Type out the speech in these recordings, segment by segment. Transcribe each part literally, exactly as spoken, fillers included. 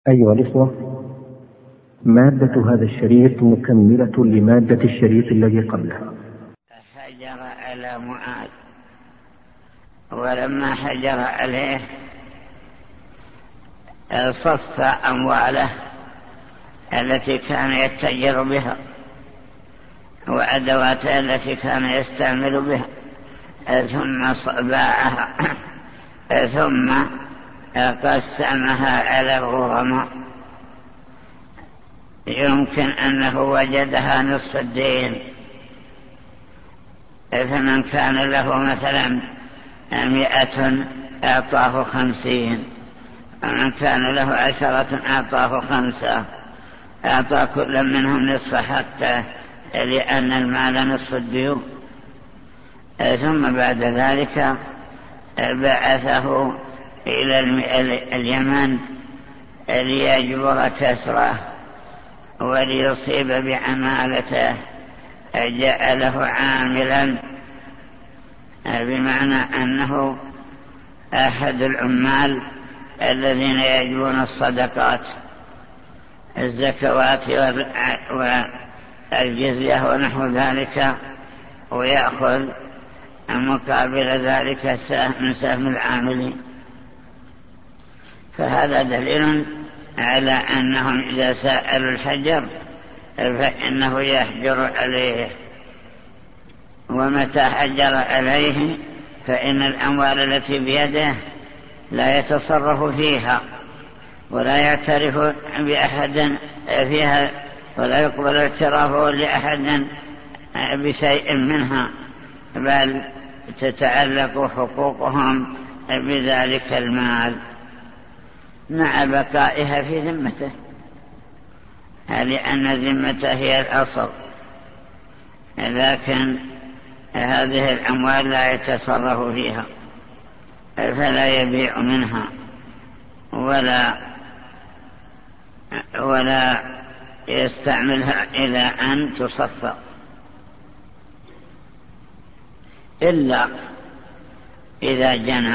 أيها الإخوة، مادة هذا الشريط مكملة لمادة الشريط الذي قبله. حجر على معاذ، ولما حجر عليه صف أمواله التي كان يتجر بها وأدواته التي كان يستعمل بها، ثم باعها ثم قسمها على الغرماء. يمكن أنه وجدها نصف الدين، فمن كان له مثلا مئة أعطاه خمسين، ومن كان له عشرة أعطاه خمسة، أعطى كل منهم نصف حقه، لأن المال نصف الديون. ثم بعد ذلك بعثه إلى اليمن ليجبر كسره وليصيب بعمالته، جعله عاملا، بمعنى أنه أحد العمال الذين يجبون الصدقات، الزكوات والجزية ونحو ذلك، ويأخذ مقابل ذلك من سهم العاملين. فهذا دليل على أنهم إذا سألوا الحجر فإنه يحجر عليه، ومتى حجر عليه فإن الأموال التي بيده لا يتصرف فيها ولا يعترف بأحد فيها، ولا يقبل اعترافه لأحد بشيء منها، بل تتعلق حقوقهم بذلك المال مع بقائها في ذمته، لأن ذمته هي الأصل. لكن هذه الأموال لا يتصرف فيها، فلا يبيع منها ولا ولا يستعملها إلى أن تصفى، إلا إذا جنى،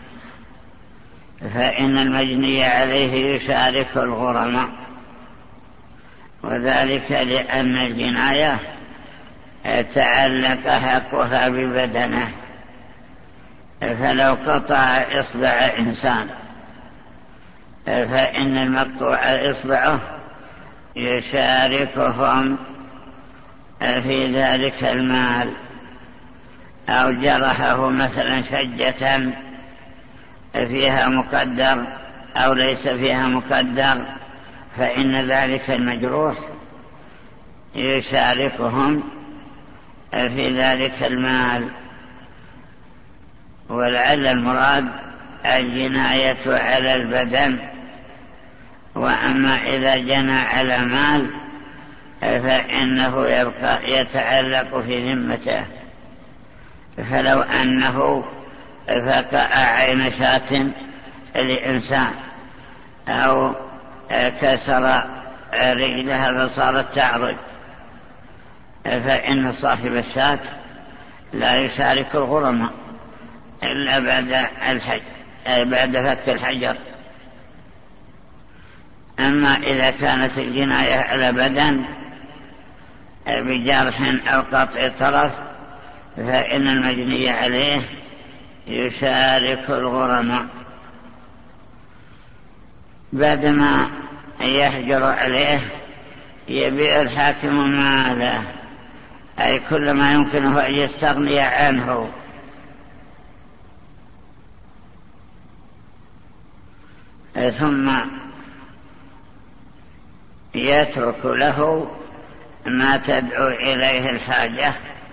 فإن المجني عليه يشارك الغرماء، وذلك لأن الجناية تعلق حقها ببدنه، فلو قطع إصبع إنسان فإن المقطوع إصبعه يشاركهم في ذلك المال، أو جرحه مثلا شجة فيها مقدر أو ليس فيها مقدر، فإن ذلك المجروح يشاركهم في ذلك المال. ولعل المراد الجناية على البدن، وأما إذا جنى على مال فإنه يبقى يتعلق في ذمته. فلو أنه فقع عين شاة لإنسان أو كسر رجلها فصارت تعرج، فإن صاحب الشاة لا يشارك الغرماء إلا بعد الحج بعد فك الحجر. أما إذا كانت الجناية على بدن بجرح أو قطع طرف فإن المجني عليه يشارك الغرماء. بعدما يحجر عليه يبيع الحاكم ماله، أي كل ما يمكنه أن يستغني عنه، ثم يترك له ما تدعو إليه الحاجة،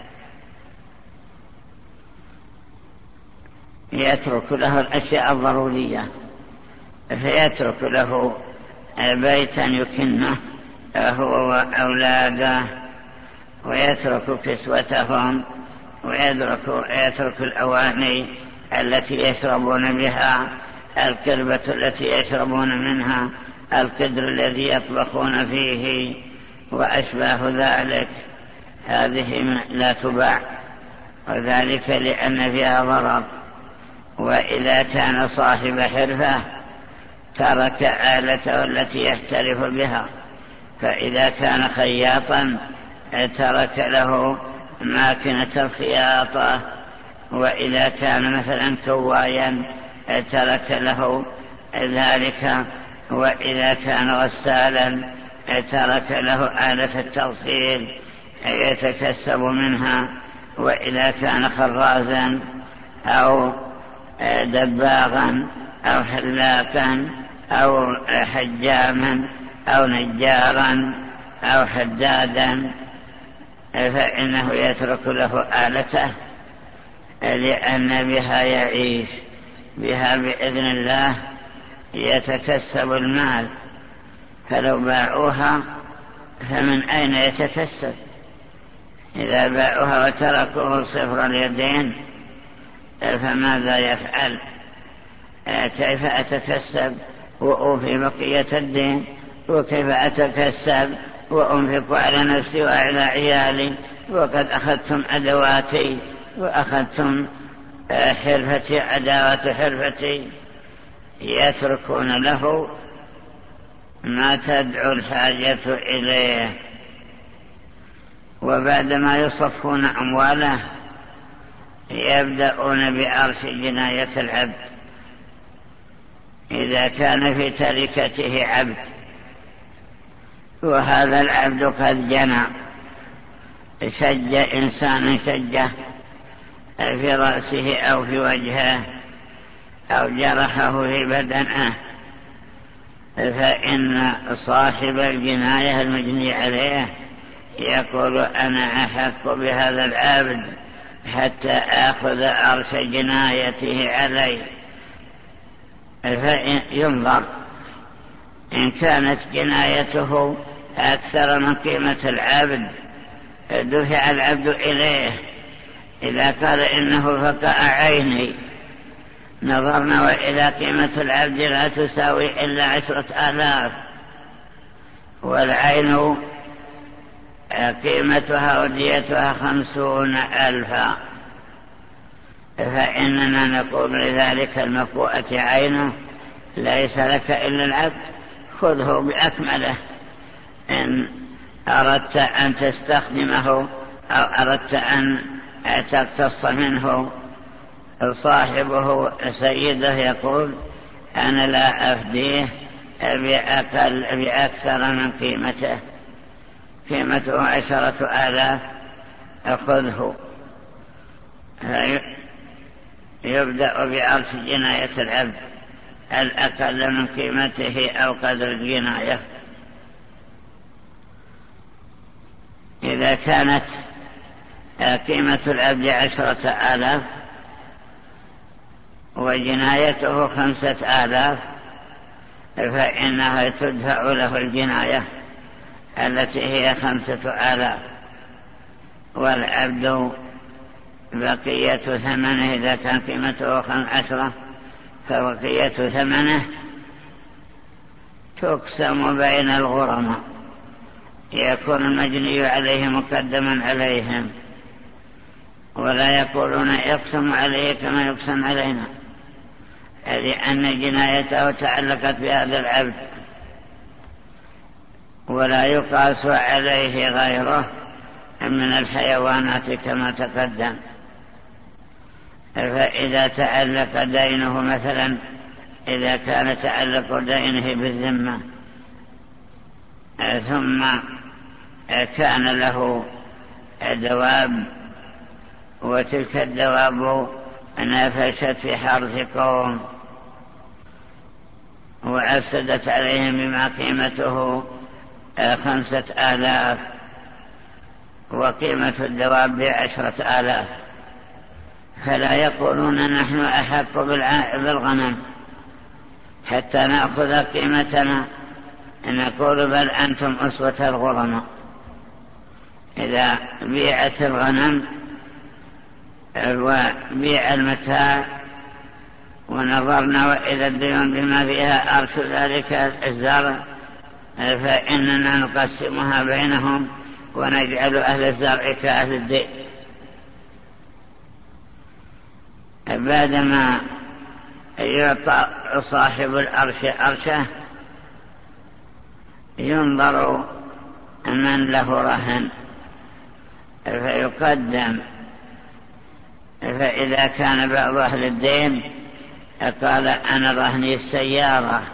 يترك له الأشياء الضرورية، فيترك له بيتا يكنه هو وأولاده، ويترك كسوتهم، ويترك الأواني التي يشربون بها، الكربة التي يشربون منها، القدر الذي يطبخون فيه وأشباه ذلك، هذه لا تباع، وذلك لأن فيها ضرر. وإذا كان صاحب حرفة ترك آلته التي يحترف بها. فإذا كان خياطا ترك له ماكنة الخياطة، وإذا كان مثلا كوايا ترك له ذلك، وإذا كان غسالا ترك له آلة التغسيل يتكسب منها، وإذا كان خرازا أو دباغا أو حلاقا أو حجاما أو نجارا أو حدادا فإنه يترك له آلته، لأن بها يعيش، بها بإذن الله يتكسب المال. فلو باعوها فمن أين يتكسب؟ إذا باعوها وتركوه صفر اليدين فماذا يفعل؟ كيف أتكسب وأوفي بقية الدين؟ وكيف أتكسب وأنفق على نفسي وعلى عيالي وقد أخذتم أدواتي وأخذتم حرفتي، عداوة حرفتي؟ يتركون له ما تدعو الحاجة إليه. وبعدما يصفون أمواله يبدأون بعرف جناية العبد. إذا كان في تركته عبد وهذا العبد قد جنى، شج إنسان شجه في رأسه أو في وجهه أو جرحه في بدنه، فإن صاحب الجناية المجني عليه يقول أنا أحق بهذا العبد حتى آخذ عرش جنايته علي. فينظر إن كانت جنايته أكثر من قيمة العبد دفع العبد إليه. إذا قال إنه فقع عيني نظرنا وإلى قيمة العبد لا تساوي إلا عشرة آلاف، والعين قيمتها وديتها خمسون ألفا، فإننا نقول لذلك المفقوءة عينه ليس لك إلا العبد، خذه بأكمله. إن أردت أن تستخدمه أو أردت أن تقتص منه، صاحبه سيده يقول أنا لا أفديه بأقل بأكثر من قيمته، قيمته عشرة آلاف أخذه. يبدأ بعرف جناية العبد الأقل من قيمته أو قدر الجناية. إذا كانت قيمة العبد عشرة آلاف وجنايته خمسة آلاف فإنها تدفع له الجناية التي هي خمسة آلاف، والعبد بقية ثمنه إذا كان قيمته عشرة فبقية ثمنه تقسم بين الغرماء، يكون المجني عليه مقدما عليهم، ولا يقولون يقسم عليه كما يقسم علينا، لأن جنايته تعلقت بهذا العبد، ولا يقاس عليه غيره من الحيوانات كما تقدم. فإذا تعلق دينه مثلا، إذا كان تعلق دينه بالذمة ثم كان له دواب وتلك الدواب نافشت في حرث قوم وأفسدت عليهم بما قيمته خمسة آلاف وقيمة الدواب بعشرة آلاف، فلا يقولون نحن أحق بالغنم حتى نأخذ قيمتنا، نقول بل أنتم أسوة الغرماء. إذا بيعت الغنم وبيع المتاع ونظرنا إلى الديون بما فيها أرش ذلك الزرع، فإننا نقسمها بينهم ونجعل أهل الزرع كأهل الدين. بعدما يعطى صاحب الأرش أرشه، ينظر من له رهن فيقدم، فإذا كان بعض أهل الدين قال أنا رهني السيارة،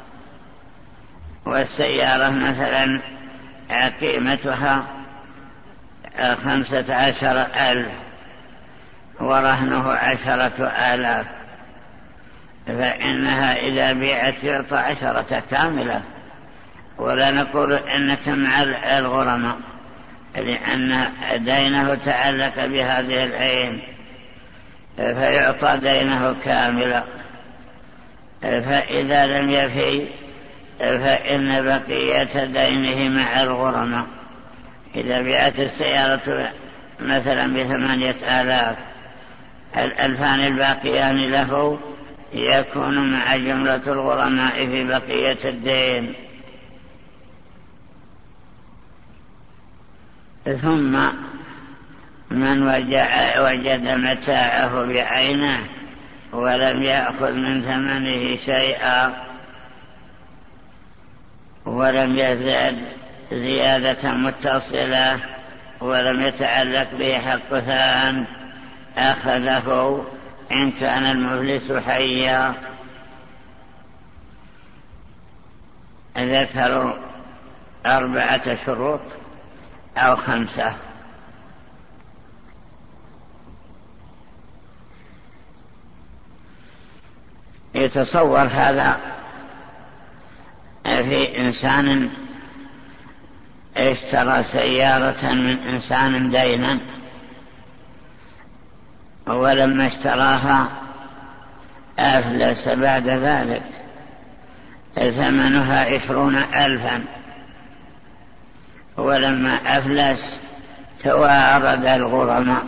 والسيارة مثلا قيمتها خمسة عشر ألف ورهنه عشرة آلاف، فإنها إذا بيعت يعطى عشرة كاملة، ولا نقول إنك مع الغرماء، لأن دينه تعلق بهذه العين فيعطى دينه كاملا. فإذا لم يفي فإن بقية دينه مع الغرماء. إذا بيعت السيارة مثلا بثمانية آلاف، الألفان الباقيان له يكون مع جملة الغرماء في بقية الدين. ثم من وجد متاعه بعينه ولم يأخذ من ثمنه شيئا ولم يزد زيادة متصلة ولم يتعلق به حق ثان، أخذه إن كان المفلس حيا. ذكروا أربعة شروط أو خمسة. يتصور هذا في إنسان اشترى سيارة من إنسان دينا، ولما اشتراها أفلس بعد ذلك ثمنها عشرون ألفا، ولما أفلس توارد الغرماء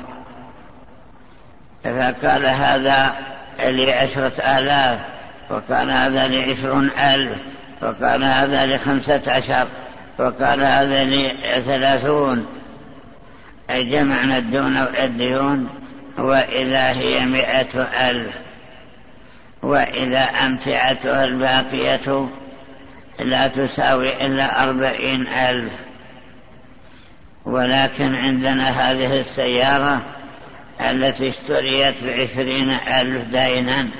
فقال هذا لعشرة آلاف، وقال هذا لعشرون ألف، وقال هذا لخمسة عشر، وقال هذا لثلاثون. جمعنا الديون وإذا هي مئة ألف، وإذا أمتعتها الباقية لا تساوي إلا أربعين ألف. ولكن عندنا هذه السيارة التي اشتريت بعشرين ألف دينا،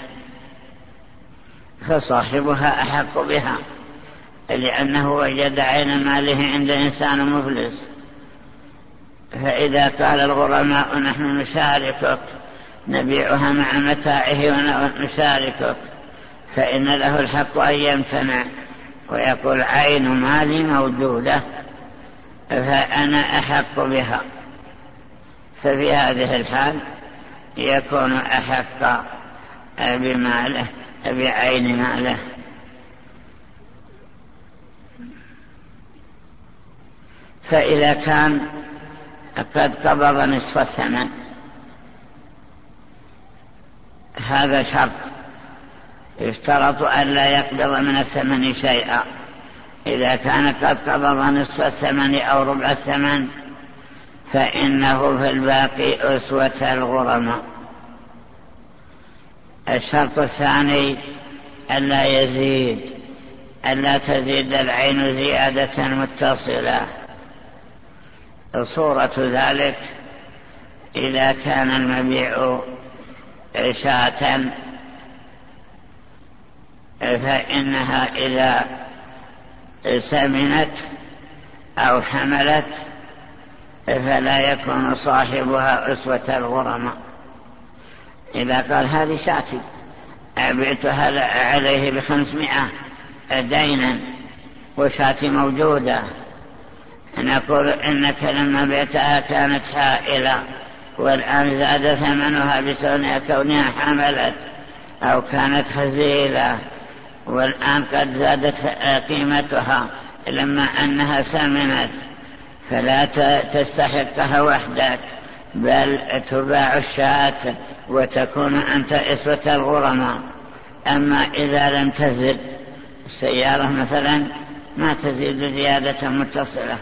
فصاحبها أحق بها لأنه وجد عين ماله عند إنسان مفلس. فإذا قال الغرماء نحن نشاركك نبيعها مع متاعه ونشاركك، فإن له الحق أن يمتنع ويقول عين مالي موجودة فأنا أحق بها. ففي هذه الحال يكون أحق بماله بعين ماله. فإذا كان قد قبض نصف الثمن، هذا شرط، يشترط أن لا يقبض من الثمن شيئا. إذا كان قد قبض نصف الثمن أو ربع الثمن فإنه في الباقي أسوة الغرماء. الشرط الثاني ألا يزيد، ألا تزيد العين زيادة متصلة. صورة ذلك إذا كان المبيع شاة فإنها إذا سمنت أو حملت فلا يكون صاحبها أسوة الغرماء. إذا قال هذه شاتي أبعتها عليه بخمسمائة دينا وشاتي موجودة، نقول إنك لما بعتها كانت حائلة والآن زاد ثمنها بسبب كونها حملت، أو كانت هزيلة والآن قد زادت قيمتها لما أنها سمنت، فلا تستحقها وحدك بل تباع الشاة وتكون أنت أسوة الغرماء. أما إذا لم تزد السيارة مثلا ما تزيد زيادة متصلة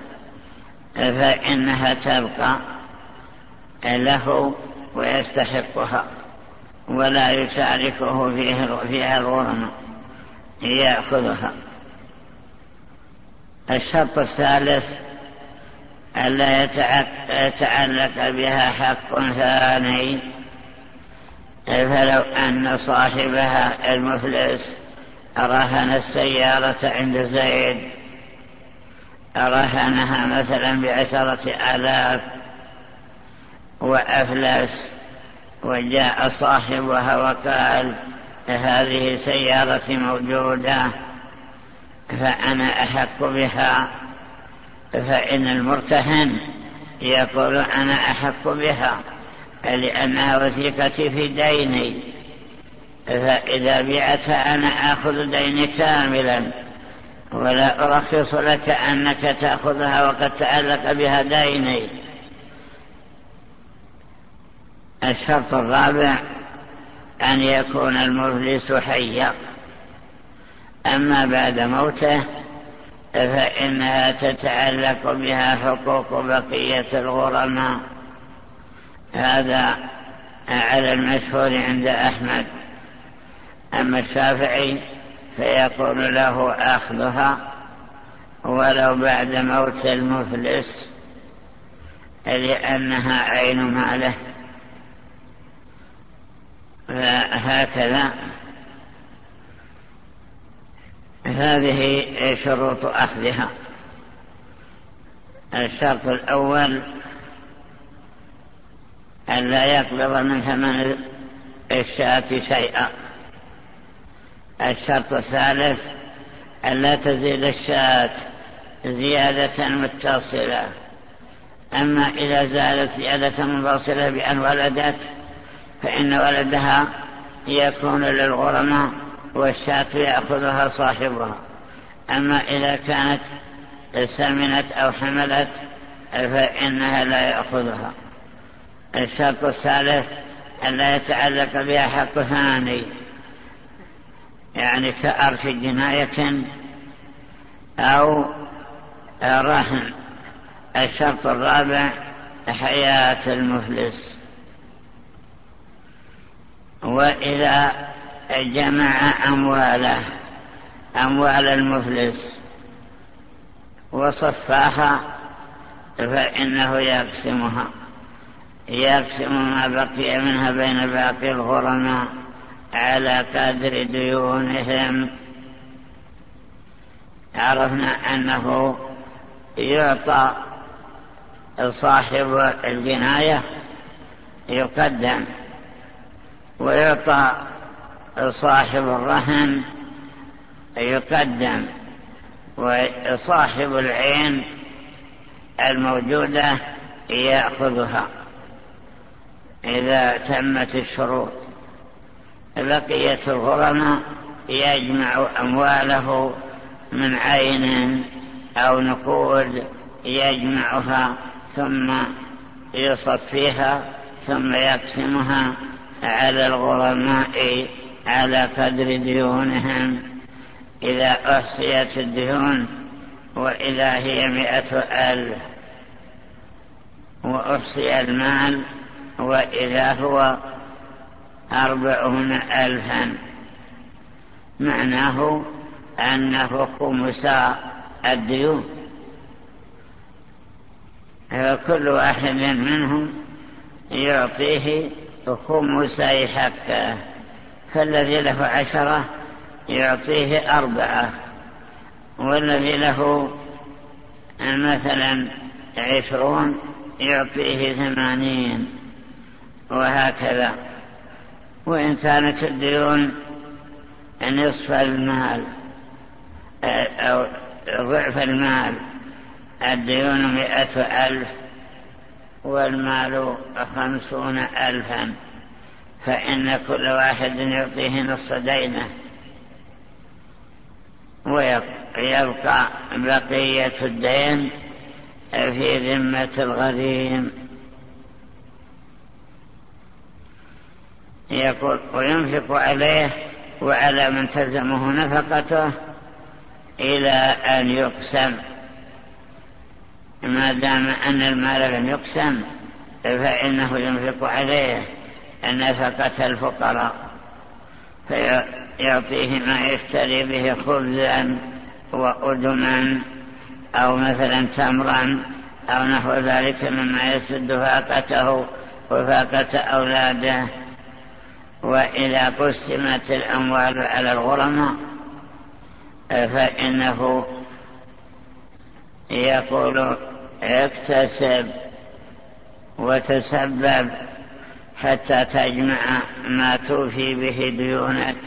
فإنها تبقى له ويستحقها. ولا يشاركه فيها الغرماء يأخذها. الشرط الثالث ألا يتعلق بها حق ثاني، فلو أن صاحبها المفلس رهن السيارة عند زيد، رهنها مثلا بعشرة آلاف وأفلس، وجاء صاحبها وقال هذه سيارتي موجودة فأنا أحق بها، فإن المرتهن يقول أنا أحق بها لأنها وثيقتي في ديني، فإذا بعتها أنا آخذ ديني كاملا ولا أرخص لك أنك تأخذها وقد تعلق بها ديني. الشرط الرابع أن يكون المفلس حيا، أما بعد موته فإنها تتعلق بها حقوق بقية الغرماء. هذا على المشهور عند أحمد. أما الشافعي فيقول له أخذها ولو بعد موت المفلس لأنها عين ماله. فهكذا هذه شروط أخذها. الشرط الأول أن لا يقبض من ثمن الشاة شيئا. الشرط الثالث أن لا تزيد الشاة زيادة متصلة. أما إذا زادت زيادة منفصلة بأن ولدت فإن ولدها يكون للغرماء والشاة يأخذها صاحبها. أما إذا كانت سمنت أو حملت فإنها لا يأخذها. الشرط الثالث أن لا يتعلق بها حق ثاني، يعني كأرش جناية أو رهن. الشرط الرابع حياة المفلس. وإذا جمع أمواله أموال المفلس وصفاها فإنه يقسمها يقسم ما بقي منها بين باقي الغرماء على قدر ديونهم. عرفنا أنه يعطى صاحب الجناية يقدم، ويعطى صاحب الرهن يقدم، وصاحب العين الموجودة يأخذها إذا تمت الشروط. بقية الغرماء يجمع أمواله من عين أو نقود يجمعها ثم يصفيها ثم يقسمها على الغرماء على قدر ديونهم إذا أحصيت الديون، وإذا هي مئة ألف وأحصي المال وإذا هو أربعون ألفا، معناه أنه خمس الديون، كل واحد منهم يعطيه خمسي حقه. فالذي له عشرة يعطيه أربعة، والذي له مثلا عشرون يعطيه ثمانين، وهكذا. وإن كانت الديون نصف المال أو ضعف المال، الديون مئة ألف والمال خمسون ألفا، فإن كل واحد يعطيه نصف دينه، ويبقى بقية الدين في ذمة الغريم. يقول وينفق عليه وعلى من تلزمه نفقته إلى أن يقسم. ما دام أن المال لم يقسم فإنه ينفق عليه نفقة الفقراء، فيعطيه ما يشتري به خبزا وأدما أو مثلا تمرا أو نحو ذلك مما يسد فاقته وفاقة أولاده. وإذا قسمت الأموال على الغرماء فإنه يقول اكتسب وتسبب حتى تجمع ما توفي به ديونك.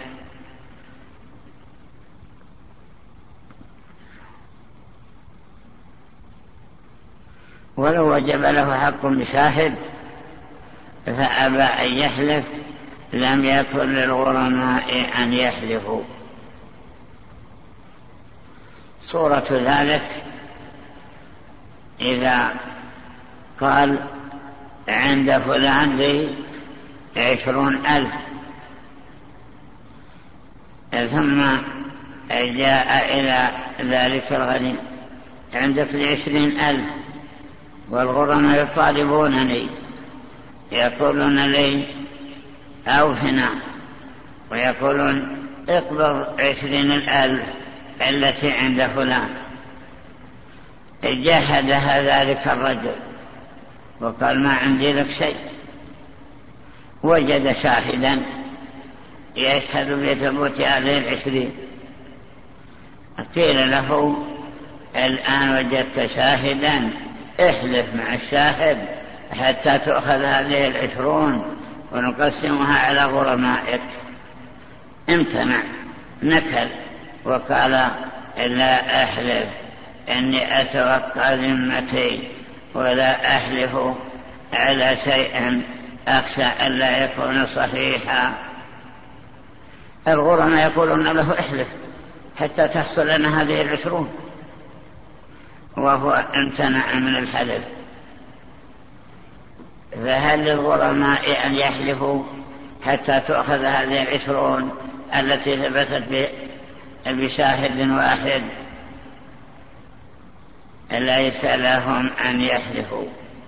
ولو وجب له حق بشاهد فأبى أن يحلف لم يكن للغرماء أن يحلفوا. صورة ذلك إذا قال عند فلان لي عشرون ألف ثم جاء إلى ذلك الغني عندك لعشرين ألف والغرماء يطالبونني يقولون لي أوفنا ويقولون اقبض عشرين الألف التي عند فلان. جاهدها ذلك الرجل وقال ما عندي لك شيء، وجد شاهدا يشهد بثبوت هذه العشرين، قيل له الآن وجدت شاهدا احلف مع الشاهد حتى تأخذ هذه العشرون ونقسمها على غرمائك. امتنع نكل وقال لا أحلف إني أتوقع ذمتي ولا أحلف على شيء أخشى أن لا يكون صحيحا. الغرماء يقولون له احلف حتى تحصل لنا هذه العشرون وهو امتنع من الحلف. فهل للغرماء أن يحلفوا حتى تأخذ هذه العشرون التي ثبتت بشاهد واحد؟ ليس لهم أن يحلفوا،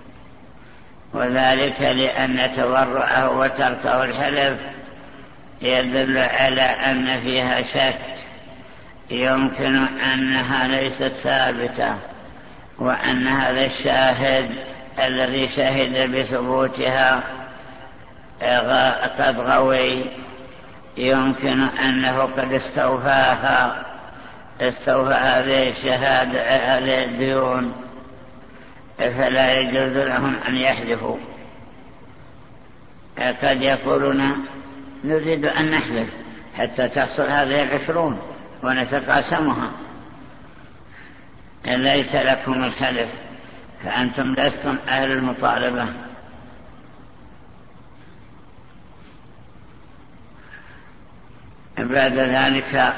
وذلك لأن تورعه وتركه الحلف يدل على أن فيها شك يمكن أنها ليست ثابتة، وأن هذا الشاهد الذي شهد بثبوتها قد غوي، يمكن أنه قد استوفاها استوفى هذه الشهادة هذه الديون، فلا يجوز لهم أن يحلفوا. قد يقولون نريد أن نحلف حتى تحصل هذه العشرون ونتقاسمها. ليس لكم الحلف فأنتم لستم أهل المطالبة. بعد ذلك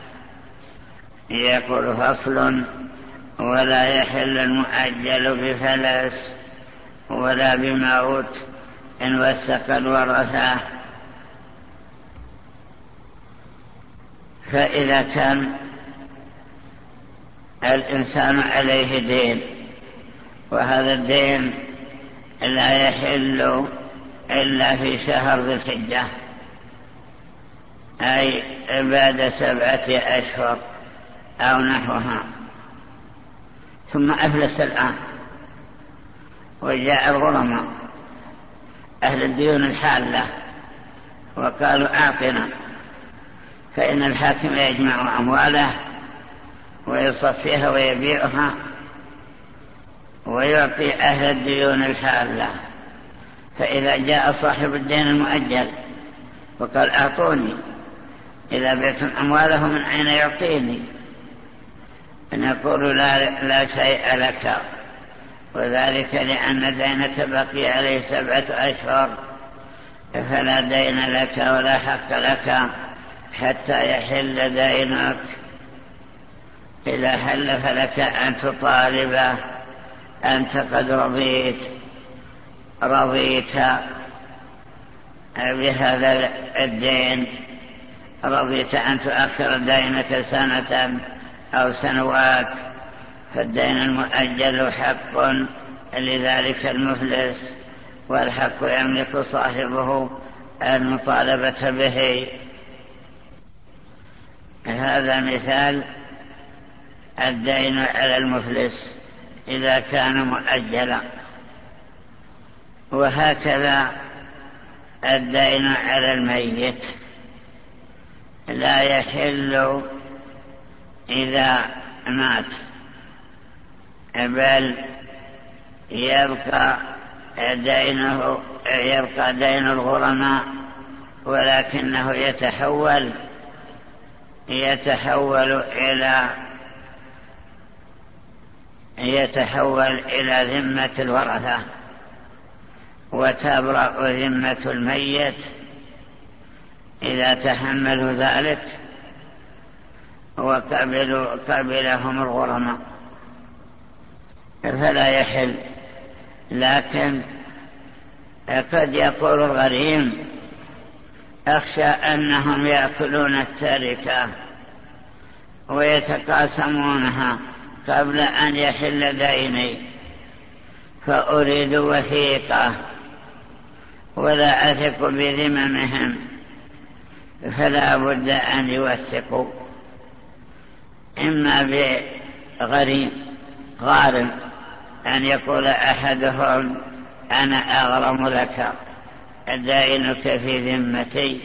يقول فصل: ولا يحل المؤجل بفلس ولا بموت إن وثق الورثة. فإذا كان الإنسان عليه دين وهذا الدين لا يحل إلا في شهر ذي الحجة، أي بعد سبعة أشهر أو نحوها، ثم أفلس الآن وجاء الغرماء أهل الديون الحالة وقالوا أعطنا، فإن الحاكم يجمع أمواله ويصفيها ويبيعها ويعطي أهل الديون الحالة. فإذا جاء صاحب الدين المؤجل وقال أعطوني، إذا بعتم أمواله من أين يعطيني؟ نقول لا, لا شيء لك، وذلك لأن دينك بقي عليه سبعة أشهر، فلا دين لك ولا حق لك حتى يحل دينك. إذا حل فلك أن تطالبه أنت قد رضيت رضيت بهذا الدين، رضيت أن تؤخر دينك سنة أو سنوات، فالدين المؤجل حق لذلك المفلس والحق يملك صاحبه المطالبة به. هذا مثال الدين على المفلس إذا كان مؤجلا. وهكذا الدين على الميت لا يحل إذا مات، بل يبقى دينه يبقى دين الغرماء، ولكنه يتحول يتحول إلى يتحول إلى ذمة الورثة، وتبرأ ذمة الميت إذا تحملوا ذلك وقبلوا قبلهم الغرماء، فلا يحل. لكن قد يقول الغريم: أخشى أنهم يأكلون التركة ويتقاسمونها قبل أن يحل ديني، فأريد وثيقة ولا أثق بذممهم، فلا بد أن يوثقوا، إما بغريم غارم أن يقول أحدهم: أنا أغرم لك، دينك في ذمتي،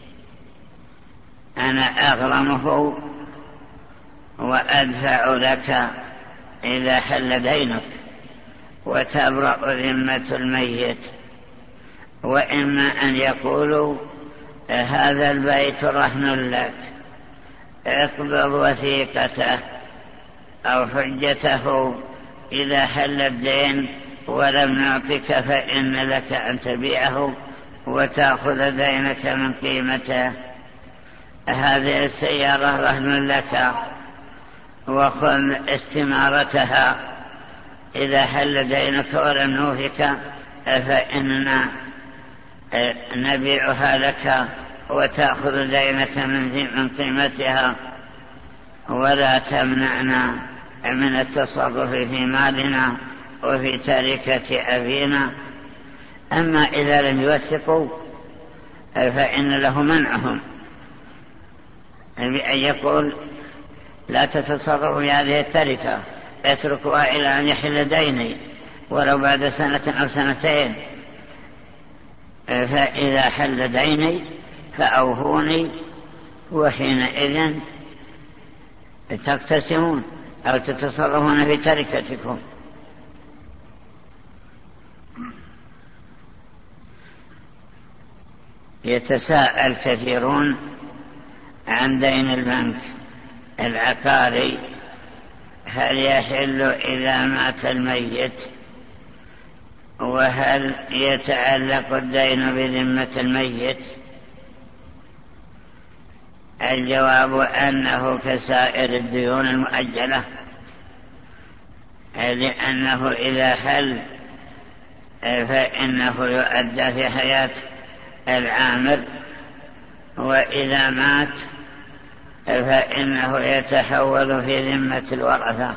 أنا أغرمه وأدفع لك إذا حل دينك، وتبرأ ذمة الميت. وإما أن يقولوا: هذا البيت رهن لك، اقبض وثيقته أو حجته إذا حل الدين ولم نعطك، فإن لك أن تبيعه وتأخذ دينك من قيمته. هذه السيارة رهن لك، وخذ استمارتها، إذا حل دينك ولم نوفك فإننا نبيعها لك وتأخذ دينك من قيمتها، ولا تمنعنا من التصرف في مالنا وفي تركة أبينا. أما إذا لم يوثقوا فإن له منعهم بأن يقول: لا تتصرفوا في هذه التركة، اتركوها إلى أن يحل ديني ولو بعد سنة أو سنتين، فإذا حل ديني فأوهوني، وحينئذ تقتسمون أو تتصرفون في تركتكم. يتساءل كثيرون عن دين البنك العقاري: هل يحل إذا مات الميت؟ وهل يتعلق الدين بذمة الميت؟ الجواب أنه كسائر الديون المؤجلة، لأنه إذا حل فإنه يؤدى في حياة العامل، وإذا مات فإنه يتحول في ذمة الورثة.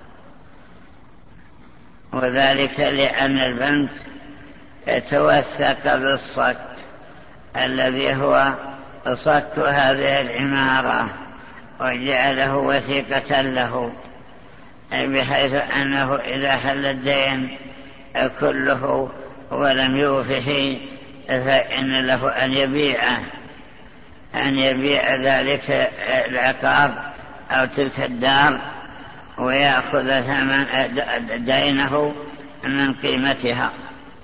وذلك لأن البنك يتوثق بالصك الذي هو صك هذه العمارة، وجعله وثيقة له، بحيث أنه إذا حل الدين كله ولم يوفه فإن له أن يبيعه أن يبيع ذلك العقار أو تلك الدار ويأخذ ثمن دينه من قيمتها،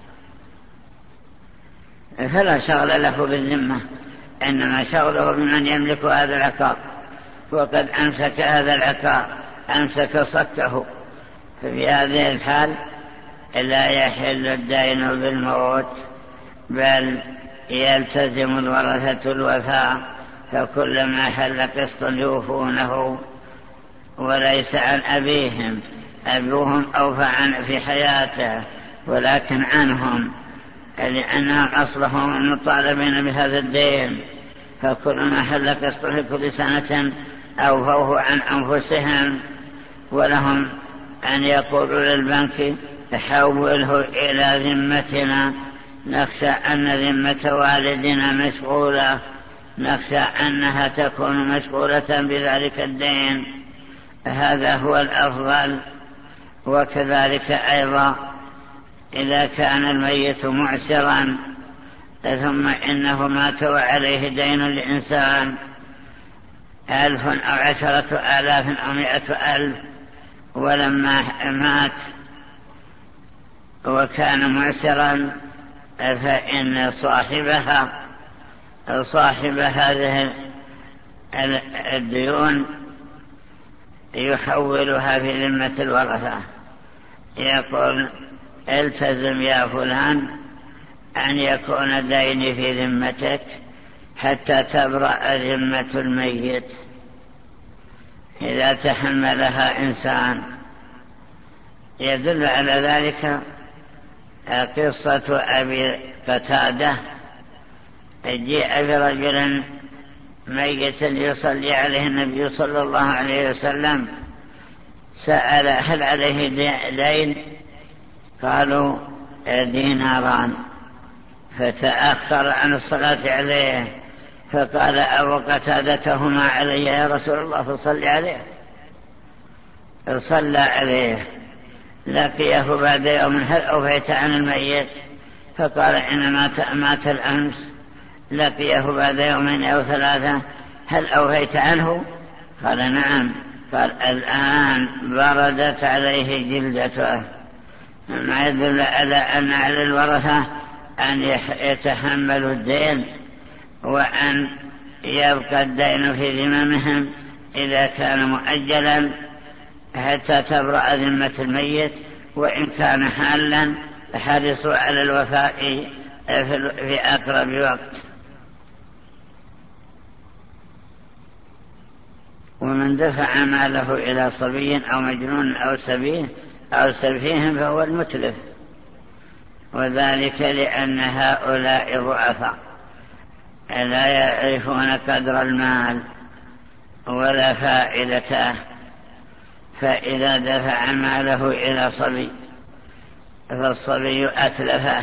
فلا شغل له بالذمة، إنما شغله بمن يملك هذا العقار، وقد أمسك هذا العقار، أمسك صكه. ففي هذه الحال لا يحل الدين بالموت، بل يلتزم الورثة الوفاء، فكلما حل قسط يوفونه، وليس عن أبيهم، أبوهم أوفى في حياته ولكن عنهم، لأنهم أصلهم المطالبين بهذا الدين، فكلما حل قسط في كل سنة أوفوه عن أنفسهم، ولهم أن يقولوا للبنك: حوله إلى ذمتنا نخشى أن ذمة والدنا مشغولة، نخشى أنها تكون مشغولة بذلك الدين. هذا هو الأفضل. وكذلك أيضا إذا كان الميت معسرا ثم إنه مات وعليه دين لإنسان ألف أو عشرة آلاف أو مئة ألف، ولما مات وكان معسرا فإن صاحبها صاحب هذه الديون يحولها في ذمة الورثة، يقول التزم يا فلان أن يكون ديني في ذمتك حتى تبرأ ذمة الميت. إذا تحملها إنسان. يدل على ذلك قصة أبي قتادة، جاء برجل ميت يصلي عليه النبي صلى الله عليه وسلم، سأل هل عليه دين؟ قالوا ديناران، فتأخر عن الصلاة عليه، فقال أبو قتادة هما علي يا رسول الله فصلي عليه. صلى عليه، لقيه بعد يوم هل أوفيت عن الميت؟ فقال إنما مات الأمس. لقيه بعد يومين أو ثلاثة هل أوفيت عنه؟ قال نعم. قال الآن بردت عليه جلدته. ما يدل على أن على الورثة أن يتحملوا الدين وأن يبقى الدين في ذممهم إذا كان مؤجلا حتى تبرأ ذمة الميت، وإن كان حالا حرصوا على الوفاء في أقرب وقت. ومن دفع ماله إلى صبي أو مجنون أو سفيه أو سفيهم فهو المتلف، وذلك لأن هؤلاء ضعفاء لا يعرفون قدر المال ولا فائدته، فإذا دفع ماله إلى صبي فالصبي أتلفه،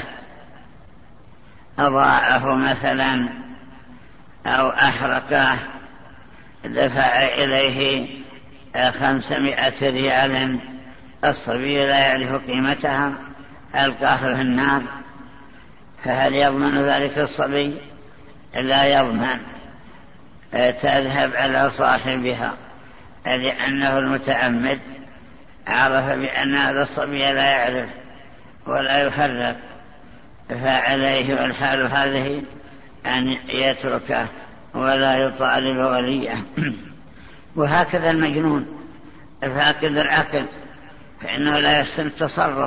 أضاعه مثلا أو أحرقه، دفع إليه خمسمائة ريال، الصبي لا يعرف قيمتها، ألقاه في النار، فهل يضمن ذلك الصبي؟ لا يضمن. تذهب على صاحبها لأنه المتعمد عرف بأن هذا الصبي لا يعرف ولا يفرق، فعليه والحال هذه أن يتركه ولا يطالب وليه. وهكذا المجنون فاقد العقل فإنه لا يحسن التصرف،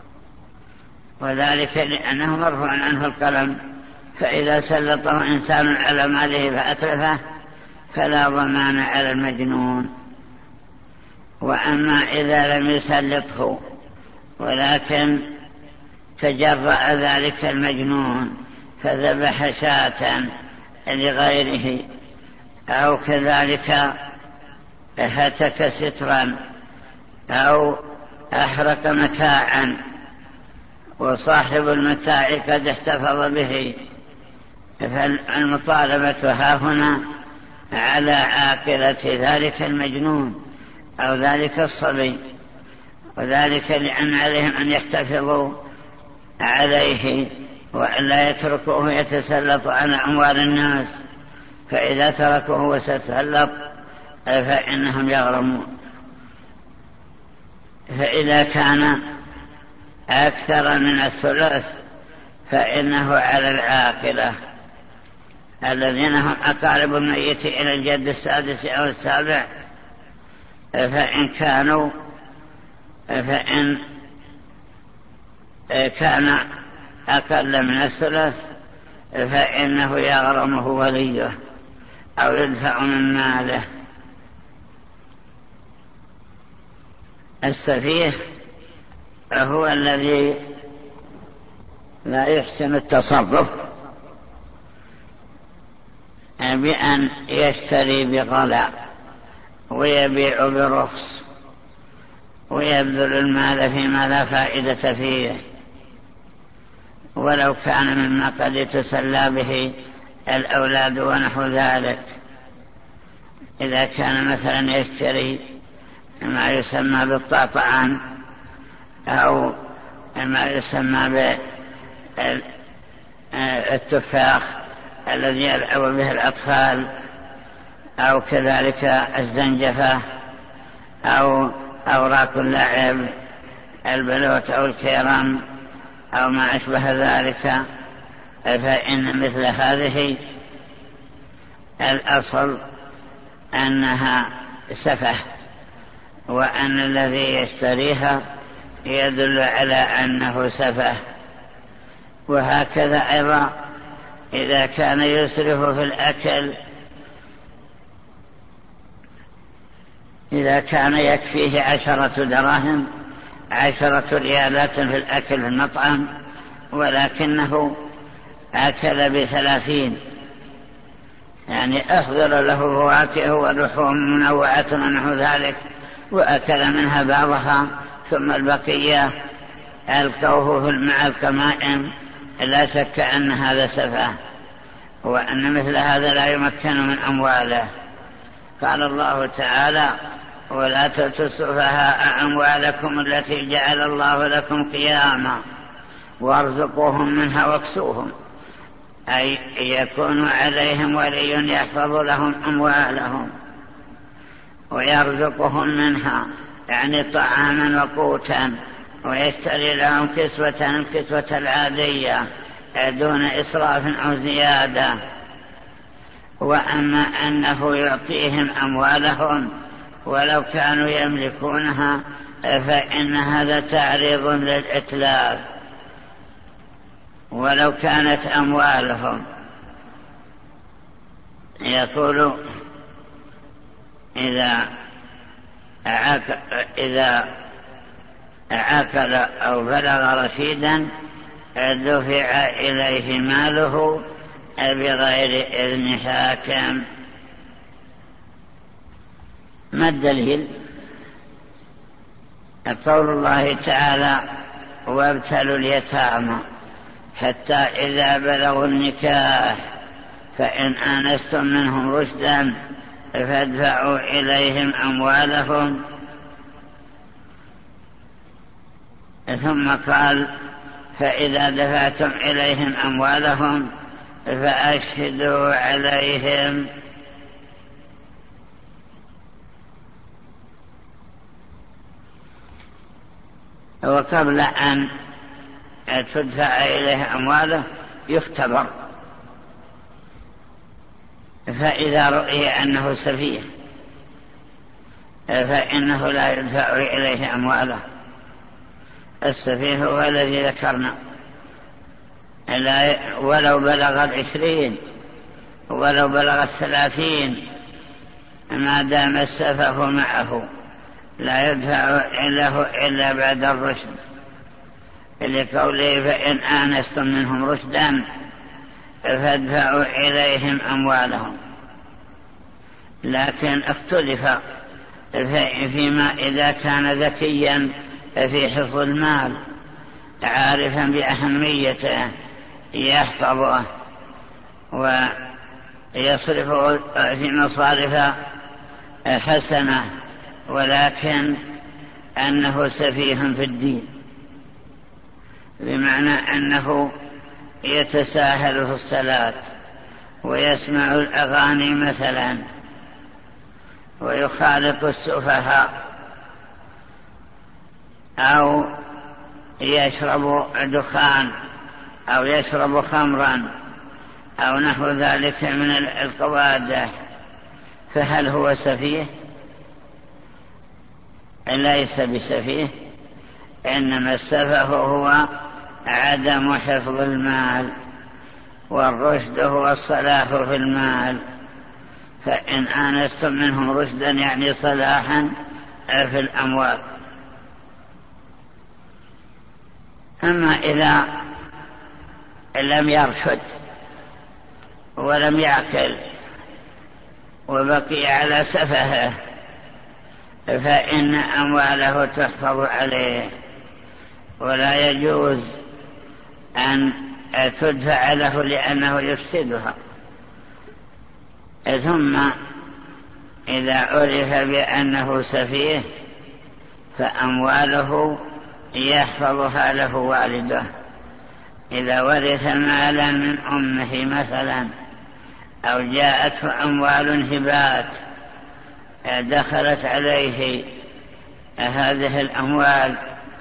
وذلك لأنه مرفوع عنه القلم، فإذا سلطه إنسان على ماله فأتلفه فلا ضمان على المجنون. وأما إذا لم يسلطه ولكن تجرأ ذلك المجنون فذبح شاة لغيره، أو كذلك هتك سترا، أو أحرق متاعا وصاحب المتاع قد احتفظ به، فالمطالبة هاهنا على عاقلة ذلك المجنون أو ذلك الصبي، وذلك لأن عليهم أن يحتفظوا عليه وأن لا يتركوه يتسلط على أموال الناس، فإذا تركوه وستسلط فإنهم يغرمون. فإذا كان أكثر من الثلث فإنه على العاقلة الذين هم أقارب الميت إلى الجد السادس أو السابع، فإن كانوا فإن كان أقل من الثلث فإنه يغرمه وليه أو يدفع من ماله. السفيه هو الذي لا يحسن التصرف بأن يشتري بغلاء ويبيع برخص ويبذل المال فيما لا فائدة فيه، ولو كان مما قد يتسلى به الأولاد ونحو ذلك. إذا كان مثلا يشتري ما يسمى بالطعطعان أو ما يسمى بالتفاح الذي يلعب به الأطفال، أو كذلك الزنجفة أو أوراق اللعب البلوت أو الكيران أو ما أشبه ذلك، فإن مثل هذه الأصل أنها سفه، وأن الذي يشتريها يدل على أنه سفه. وهكذا أيضا إذا كان يسرف في الأكل، إذا كان يكفيه عشرة دراهم عشرة ريالات في الأكل في المطعم، ولكنه أكل بثلاثين، يعني أخضر له فواكه ولحوم منوعة ونحو ذلك، وأكل منها بعضها ثم البقية ألقوه مع القمائم، لا شك أن هذا سفه، وأن مثل هذا لا يمكن من أمواله. قال الله تعالى: ولا تؤتوا السفهاء أموالكم التي جعل الله لكم قياما وارزقوهم منها واكسوهم، أي يكون عليهم ولي يحفظ لهم أموالهم ويرزقهم منها، يعني طعاما وقوتا، ويشتري لهم كسوة الكسوة العادية دون إسراف أو زيادة. وأما أنه يعطيهم أموالهم ولو كانوا يملكونها، فإن هذا تعريض للإتلاف. ولو كانت أموالهم، يقول إذا عاك إذا عاقل أو بلغ رشيدا دفع إليه ماله بغير إذن حاكم. ما الدليل؟ قول الله تعالى: وابتلوا اليتامى حتى إذا بلغوا النكاح فإن آنستم منهم رشدا فادفعوا إليهم أموالهم. ثم قال: فإذا دفعتم إليهم أموالهم فأشهدوا عليهم. وقبل أن تدفع إليه أمواله يختبر، فإذا رؤي أنه سفيه فإنه لا يدفع إليه أمواله. السفيه هو الذي ذكرنا، ولو بلغ العشرين ولو بلغ الثلاثين، ما دام السفه معه لا يدفع له إلا بعد الرشد، لقوله: فإن آنستم منهم رشدا فادفعوا إليهم أموالهم. لكن اختلف فيما إذا كان ذكيا في حفظ المال عارفا بأهميته يحفظه ويصرفه في مصارف حسنة، ولكن أنه سفيه في الدين، بمعنى أنه يتساهل في الصلاة ويسمع الأغاني مثلا ويخالط السفهاء، أو يشرب دخان أو يشرب خمرا أو نحو ذلك من القوادح، فهل هو سفيه؟ ليس بسفيه، إنما السفه هو عدم حفظ المال، والرشد هو الصلاح في المال. فإن آنستم منهم رشدا يعني صلاحا في الأموال. أما إذا لم يرشد ولم يعقل وبقي على سفهه، فإن أمواله تحفظ عليه، ولا يجوز أن تدفع له لأنه يفسدها. ثم إذا عرف بأنه سفيه فأمواله يحفظها له والده. إذا ورث مالا من أمه مثلا أو جاءته أموال هبات دخلت عليه هذه الأموال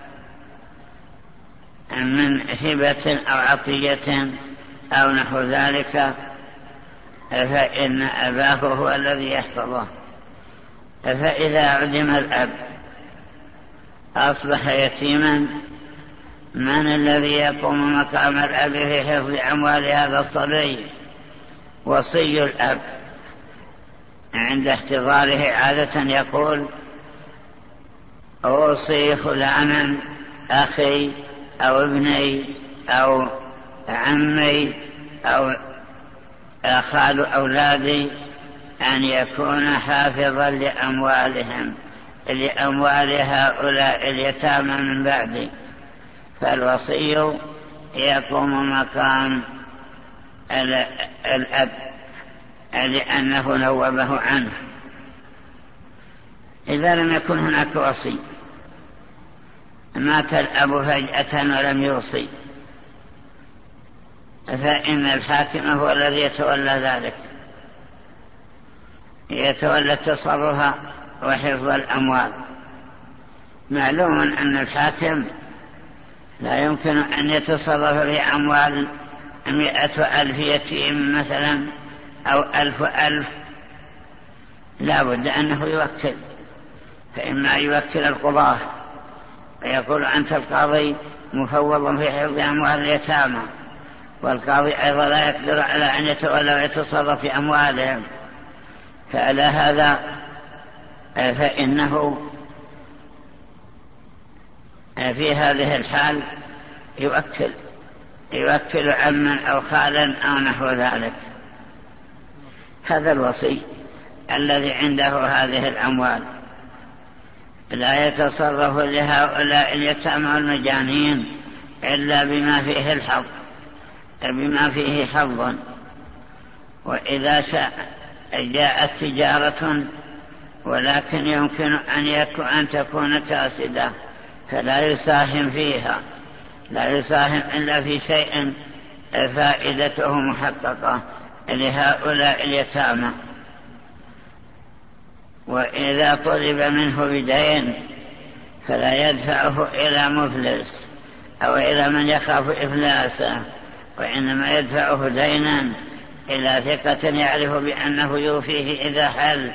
من هبة أو عطية أو نحو ذلك فإن أباه هو الذي يحفظه. فإذا عدم الأب أصبح يتيما، من الذي يقوم مقام الأب في حفظ أموال هذا الصبي؟ وصي الأب عند احتضاره عادة يقول أوصي فلانا أخي أو ابني أو عمي أو خال أولادي أن يكون حافظا لأموالهم لأموال هؤلاء اليتامى من بعدي. فالوصي يقوم مقام الأب لأنه نوبه عنه. إذا لم يكن هناك وصي، مات الأب فجأة ولم يوصي، فإن الحاكم هو الذي يتولى ذلك، يتولى التصرف وحفظ الأموال. معلوم أن الحاكم لا يمكن أن يتصرف في أموال مئة ألف يتيم مثلا أو ألف ألف، لا بد أنه يوكل، فإما يوكل القضاة ويقول أنت القاضي مفوض في حفظ أموال اليتامى، والقاضي أيضا لا يقدر على أن يتولى ويتصرف في أموالهم، فعلى هذا فإنه في هذه الحال يوكل يوكل عما أو خالا أو نحو ذلك. هذا الوصي الذي عنده هذه الأموال لا يتصرف لهؤلاء اليتامى والمجانين إلا بما فيه الحظ بما فيه حظ. وإذا شاء جاءت تجارة ولكن يمكن أن يكون أن تكون كاسدة فلا يساهم فيها، لا يساهم إلا في شيء فائدته محققة لهؤلاء اليتامى. وإذا طلب منه بدين فلا يدفعه إلى مفلس أو إلى من يخاف إفلاسه، وإنما يدفعه دينا إلى ثقة يعرف بأنه يوفيه إذا حل.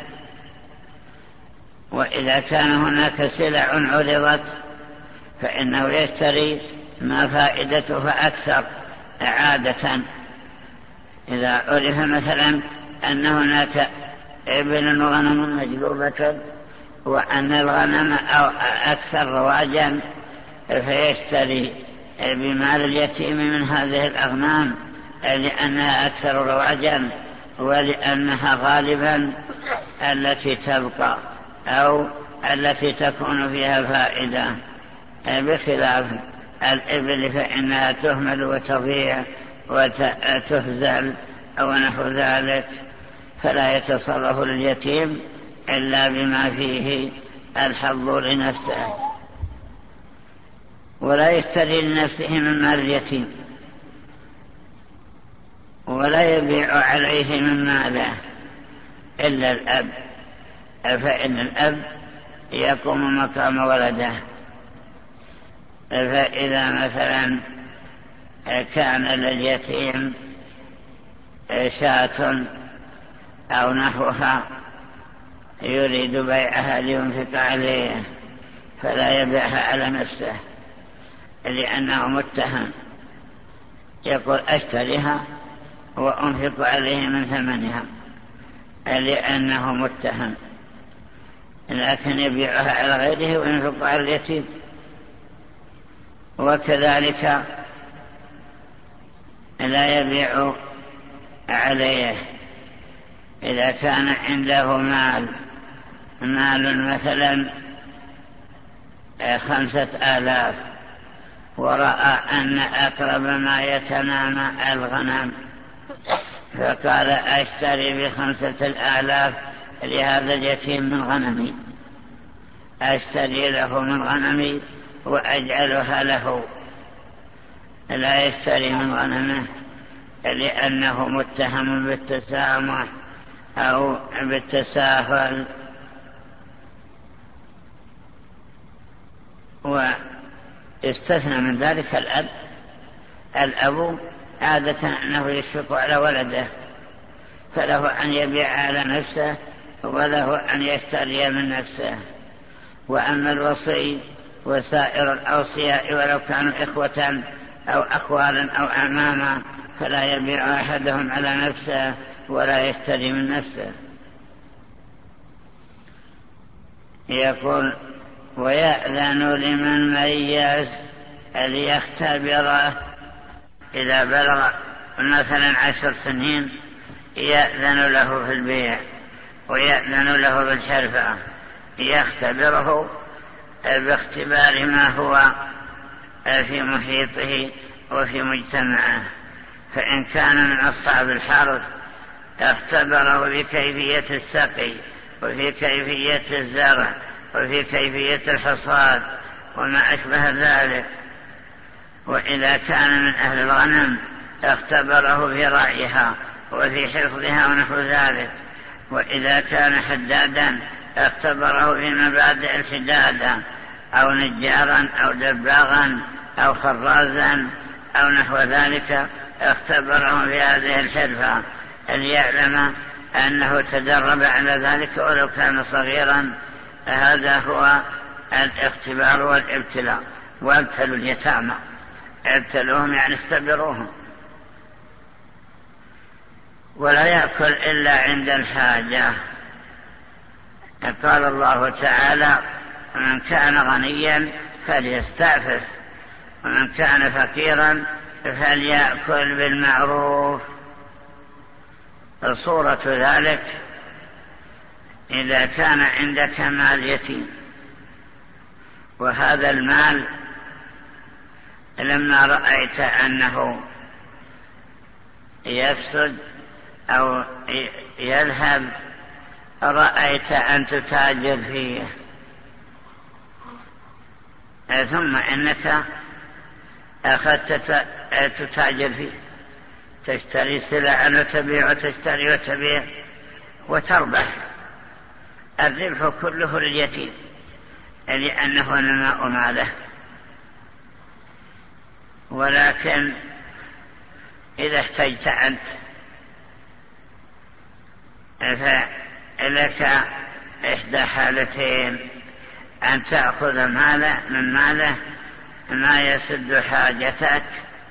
وإذا كان هناك سلع عرضت فإنه يشتري ما فائدته فأكثر عادة. إذا عرف مثلا أن هناك ابن وغنم مجلوبة وأن الغنم أو أكثر رواجا فيشتري بمال اليتيم من هذه الأغنام لأنها أكثر رواجا ولأنها غالبا التي تبقى أو التي تكون فيها فائدة، بخلاف الإبل فإنها تهمل وتضيع وتهزل أو نحو ذلك. فلا يتصرف لليتيم إلا بما فيه الحظ لنفسه، ولا يشتري لنفسه من مال اليتيم ولا يبيع عليه من ماله إلا الأب، فإن الأب يقوم مقام ولده. فإذا مثلا كان لليتيم شاة أو نحوها يريد بيعها لينفق عليه فلا يبيعها على نفسه لأنه متهم، يقول أشتريها وأنفق عليه من ثمنها لأنه متهم، لكن يبيعها على غيره وينفق على اليتيم. وكذلك لا يبيع عليه إذا كان عنده مال مال مثلا خمسة آلاف ورأى أن أقرب ما يتنامى الغنم، فقال أشتري بخمسة الآلاف لهذا اليتيم من غنمي، أشتري له من غنمي وأجعلها له، لا يشتري من غنمه لأنه متهم بالتسامح أو بالتساهل. واستثنى من ذلك الأب. الأب عادة أنه يشفق على ولده، فله أن يبيع على نفسه وله أن يشتري من نفسه. وأما الوصي وسائر الأوصياء ولو كانوا إخوة أو أخوالا أو أعماما فلا يبيع أحدهم على نفسه ولا يشتري من نفسه. يقول ويأذن لمن ميز ليختبره، إذا بلغ مثلا عشر سنين يأذن له في البيع ويأذن له بالحرفة، يختبره باختبار ما هو في محيطه وفي مجتمعه. فإن كان من أصحاب الحرث اختبره بكيفية السقي وفي كيفية الزرع وفي كيفية الحصاد وما أشبه ذلك. وإذا كان من أهل الغنم اختبره في رعيها وفي حفظها ونحو ذلك. وإذا كان حدادا اختبره في مبادئ الحدادة أو نجارا أو دباغا أو خرازا أو نحو ذلك، اختبره في هذه الحرفة ليعلم أنه تدرب على ذلك ولو كان صغيرا. هذا هو الاختبار والابتلاء. وابتلوا اليتامى، ابتلوهم يعني اختبروهم. ولا يأكل إلا عند الحاجة. قال الله تعالى من كان غنيا فليستعفف ومن كان فقيرا فليأكل بالمعروف. صورة ذلك إذا كان عندك مال يتيم وهذا المال لما رأيت أنه يفسد أو يذهب رأيت أن تتاجر فيه، ثم إنك أخذت تتاجر فيه، تشتري سلعا وتبيع وتشتري وتبيع وتربح. الربح كله لليتيم لأنه نماء ماله. ولكن إذا احتجت أنت فلك إحدى حالتين: أن تأخذ ماله من ماله ما يسد حاجتك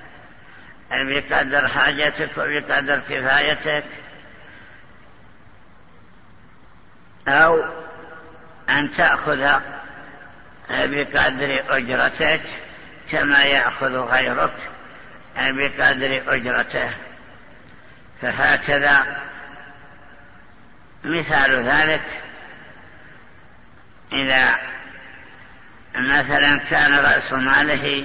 بقدر حاجتك وبقدر كفايتك، أو أن تأخذ بقدر أجرتك كما يأخذ غيرك بقدر أجرته. فهكذا مثال ذلك إذا مثلا كان رأس ماله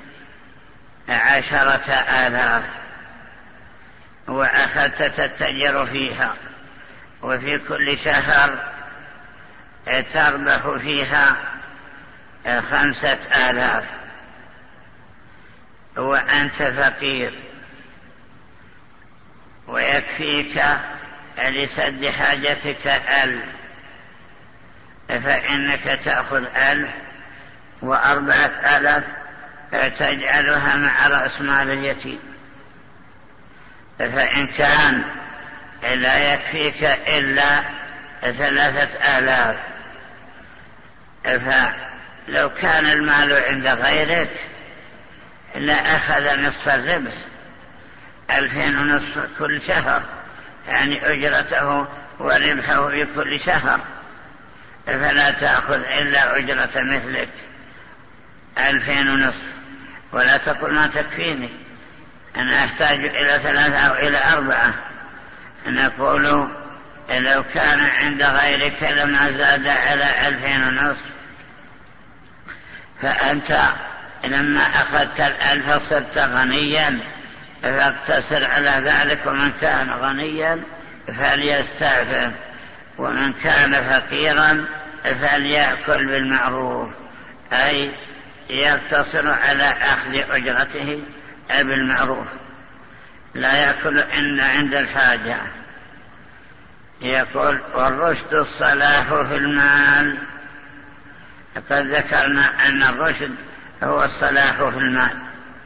عشرة آلاف وأخذت تتجر فيها وفي كل شهر تربح فيها خمسة آلاف وأنت فقير ويكفيك لسد حاجتك ألف، فإنك تأخذ ألف وأربعة ألاف تجعلها مع رأس مال اليتيم. فإن كان لا يكفيك إلا ثلاثة آلاف، فلو كان المال عند غيرك لأخذ نصف الربح، ألفين ونصف كل شهر، يعني أجرته وربحه في كل شهر. فلا تأخذ إلا أجرة مثلك ألفين ونصف، ولا تقول ما تكفيني أنا أحتاج إلى ثلاثة أو إلى أربعة. نقول لو كان عند غيرك لما زاد على ألفين ونصف فأنت لما أخذت الألف صرت غنيا فاقتصر على ذلك، ومن كان غنيا فليستعفف، ومن كان فقيرا فليأكل بالمعروف، أي يقتصر على أخذ أجرته بالمعروف، لا يأكل إلا عند الحاجة. يقول والرشد الصلاح في المال. قد ذكرنا أن الرشد هو الصلاح في المال،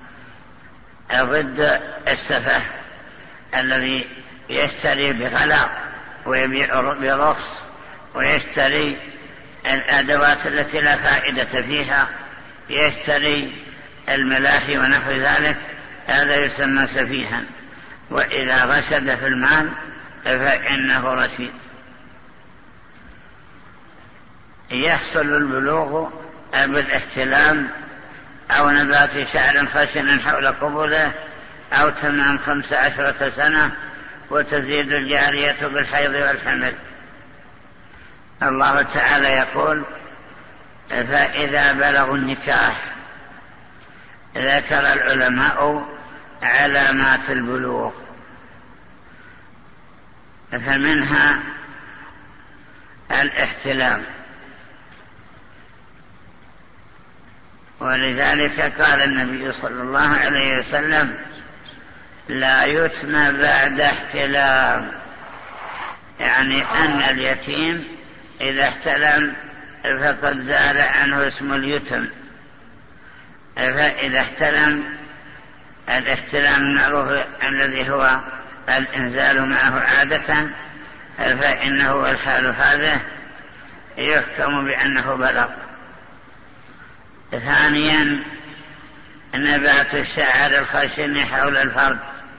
ضد السفه الذي يشتري بغلاء ويبيع برخص ويشتري الأدوات التي لا فائدة فيها، يشتري الملاهي ونحو ذلك، هذا يسمى سفيها. وإذا رشد في المال فإنه رشيد. يحصل البلوغ بالاحتلام أو نبات شعر خشن حول قبله أو تمام خمس عشرة سنة، وتزيد الجارية بالحيض والحمل. الله تعالى يقول فإذا بلغوا النكاح. ذكر العلماء علامات البلوغ، فمنها الاحتلام، ولذلك قال النبي صلى الله عليه وسلم لا يتم بعد احتلام، يعني أن اليتيم إذا احتلم فقد زال عنه اسم اليتم. فإذا احتلم الاحتلام المعروف الذي هو الإنزال معه عادة، فإنه الحال هذا يحكم بأنه بلغ. ثانيا نبات الشعر الخشن حول الفرد،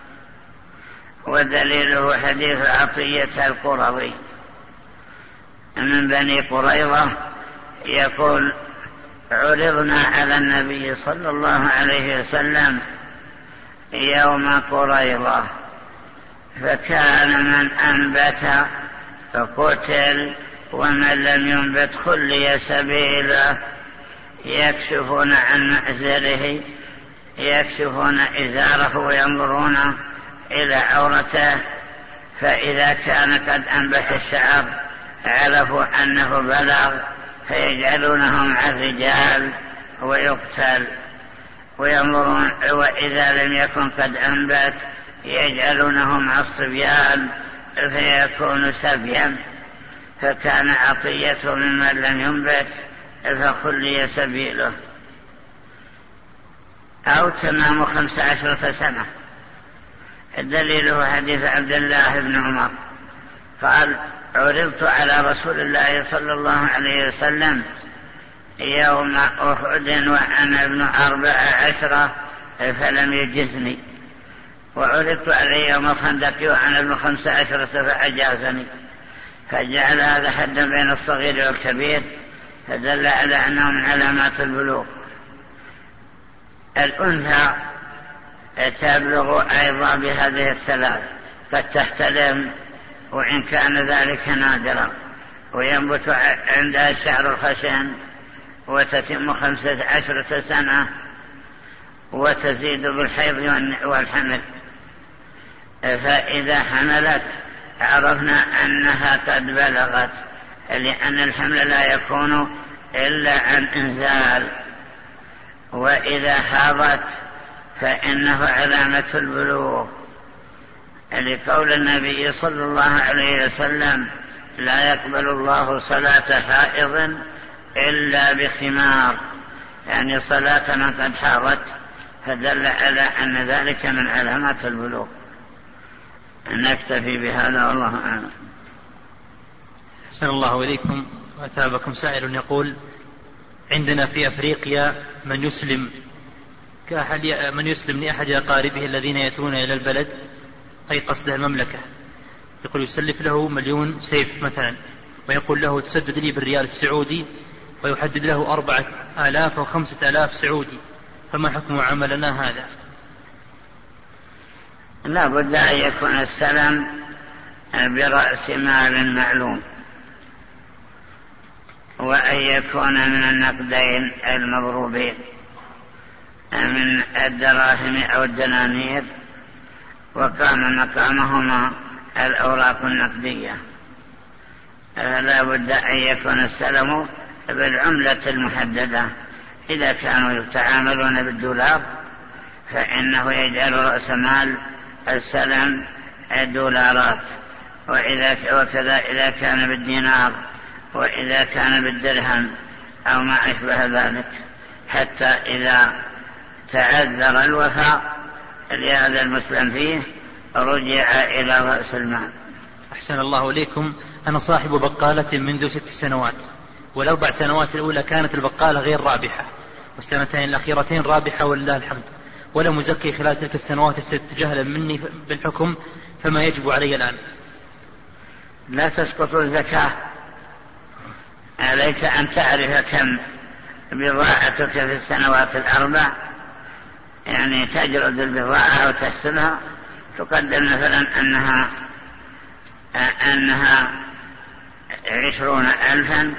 ودليله حديث عطية القرظي من بني قريظة يقول عرضنا على النبي صلى الله عليه وسلم يوم قريظة، فكان من أنبت فقتل، ومن لم ينبت خلي سبيله، يكشفون عن مأزره، يكشفون إزاره وينظرون إلى عورته، فإذا كان قد أنبت الشعر عرفوا أنه بلغ فيجعلونه مع الرجال ويقتل، وينظرون وإذا لم يكن قد أنبت يجعلونه مع الصبيان فيكون سبيا، فكان عطيته ممن لم ينبت فخلي سبيله. أو تمام خمس عشرة سنة، الدليل حديث عبد الله بن عمر قال عرضت على رسول الله صلى الله عليه وسلم يوم أحد وأنا ابن أربع عشرة فلم يجزني، وعرضت عليه يوم الخندق وأنا ابن خمس عشرة فأجازني، فجعل هذا حدا بين الصغير والكبير، فدل على أنه من علامات البلوغ. الأنثى تبلغ أيضا بهذه الثلاث، قد تحتلم وإن كان ذلك نادرا، وينبت عندها الشعر الخشن، وتتم خمسة عشرة سنة، وتزيد بالحيض والحمل. فإذا حملت عرفنا أنها قد بلغت، لأن الحمل لا يكون إلا عن إنزال. وإذا حاضت فإنه علامة البلوغ، لقول النبي صلى الله عليه وسلم لا يقبل الله صلاة حائض إلا بخمار، يعني صلاة من قد حاضت، فدل على أن ذلك من علامات البلوغ. نكتفي بهذا والله أعلم. أحسن الله إليكم وأثابكم. سائل يقول عندنا في أفريقيا من يسلم كأحد من يسلم لأحد أقاربه الذين يأتون إلى البلد، أي قصده المملكة، يقول يسلف له مليون سيف مثلا، ويقول له تسدد لي بالريال السعودي، ويحدد له أربعة آلاف أو خمسة آلاف سعودي، فما حكم عملنا هذا؟ لا بد أن يكون السلم برأس مال معلوم، وأن يكون من النقدين المضروبين، من الدراهم أو الدنانير، وقام مقامهما الأوراق النقدية. لا بد أن يكون السلم بالعملة المحددة. إذا كانوا يتعاملون بالدولار فإنه يجعل رأس مال السلم دولارات، وإذا وكذا إذا كان بالدينار، وإذا كان بالدرهم أو ما أشبه ذلك، حتى إذا تعذر الوفاء لهذا المسلم فيه رجع إلى رأس المال. أحسن الله إليكم. أنا صاحب بقالة منذ ست سنوات، والأربع سنوات الأولى كانت البقالة غير رابحة، والسنتين الأخيرتين رابحة ولله الحمد، ولم أزكي خلال تلك السنوات الست جهلا مني بالحكم، فما يجب علي الآن؟ لا تسقط الزكاة، عليك أن تعرف كم بضاعتك في السنوات الأربع، يعني تجرد البضاعة أو تحسبها، تقدم مثلا أنها أنها عشرون ألفا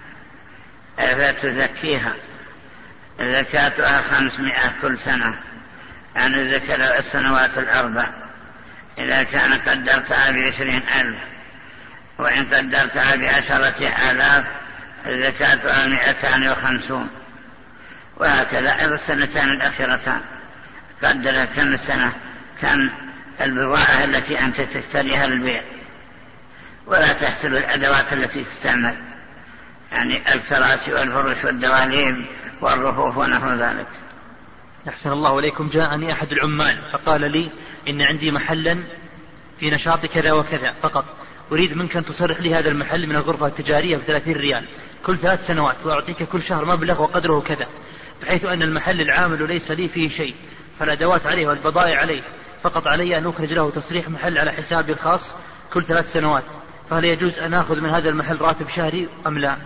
فتزكيها، زكاتها خمسمائة كل سنة عن الزكاة السنوات الأربع. إذا كان قدرتها بعشرين ألف، وإن قدرتها بعشرة آلاف زكاتها مئتان وخمسون، وهكذا السنتان الأخيرتان قدر كم السنة، كم البضاعة التي أنت تشتريها للبيع، ولا تحسب الأدوات التي تستعمل، يعني الكراسي والفرش والدواليب والرفوف ونحو ذلك. أحسن الله إليكم. جاءني أحد العمال فقال لي إن عندي محلا في نشاط كذا وكذا فقط، أريد منك أن تصرح لي هذا المحل من الغرفة التجارية بثلاثين ريال كل ثلاث سنوات، وأعطيك كل شهر مبلغ وقدره كذا، بحيث أن المحل العامل ليس لي فيه شيء، فالأدوات عليه والبضائع عليه، فقط علي أن أخرج له تصريح محل على حسابي الخاص كل ثلاث سنوات، فهل يجوز أن أخذ من هذا المحل راتب شهري أم لا؟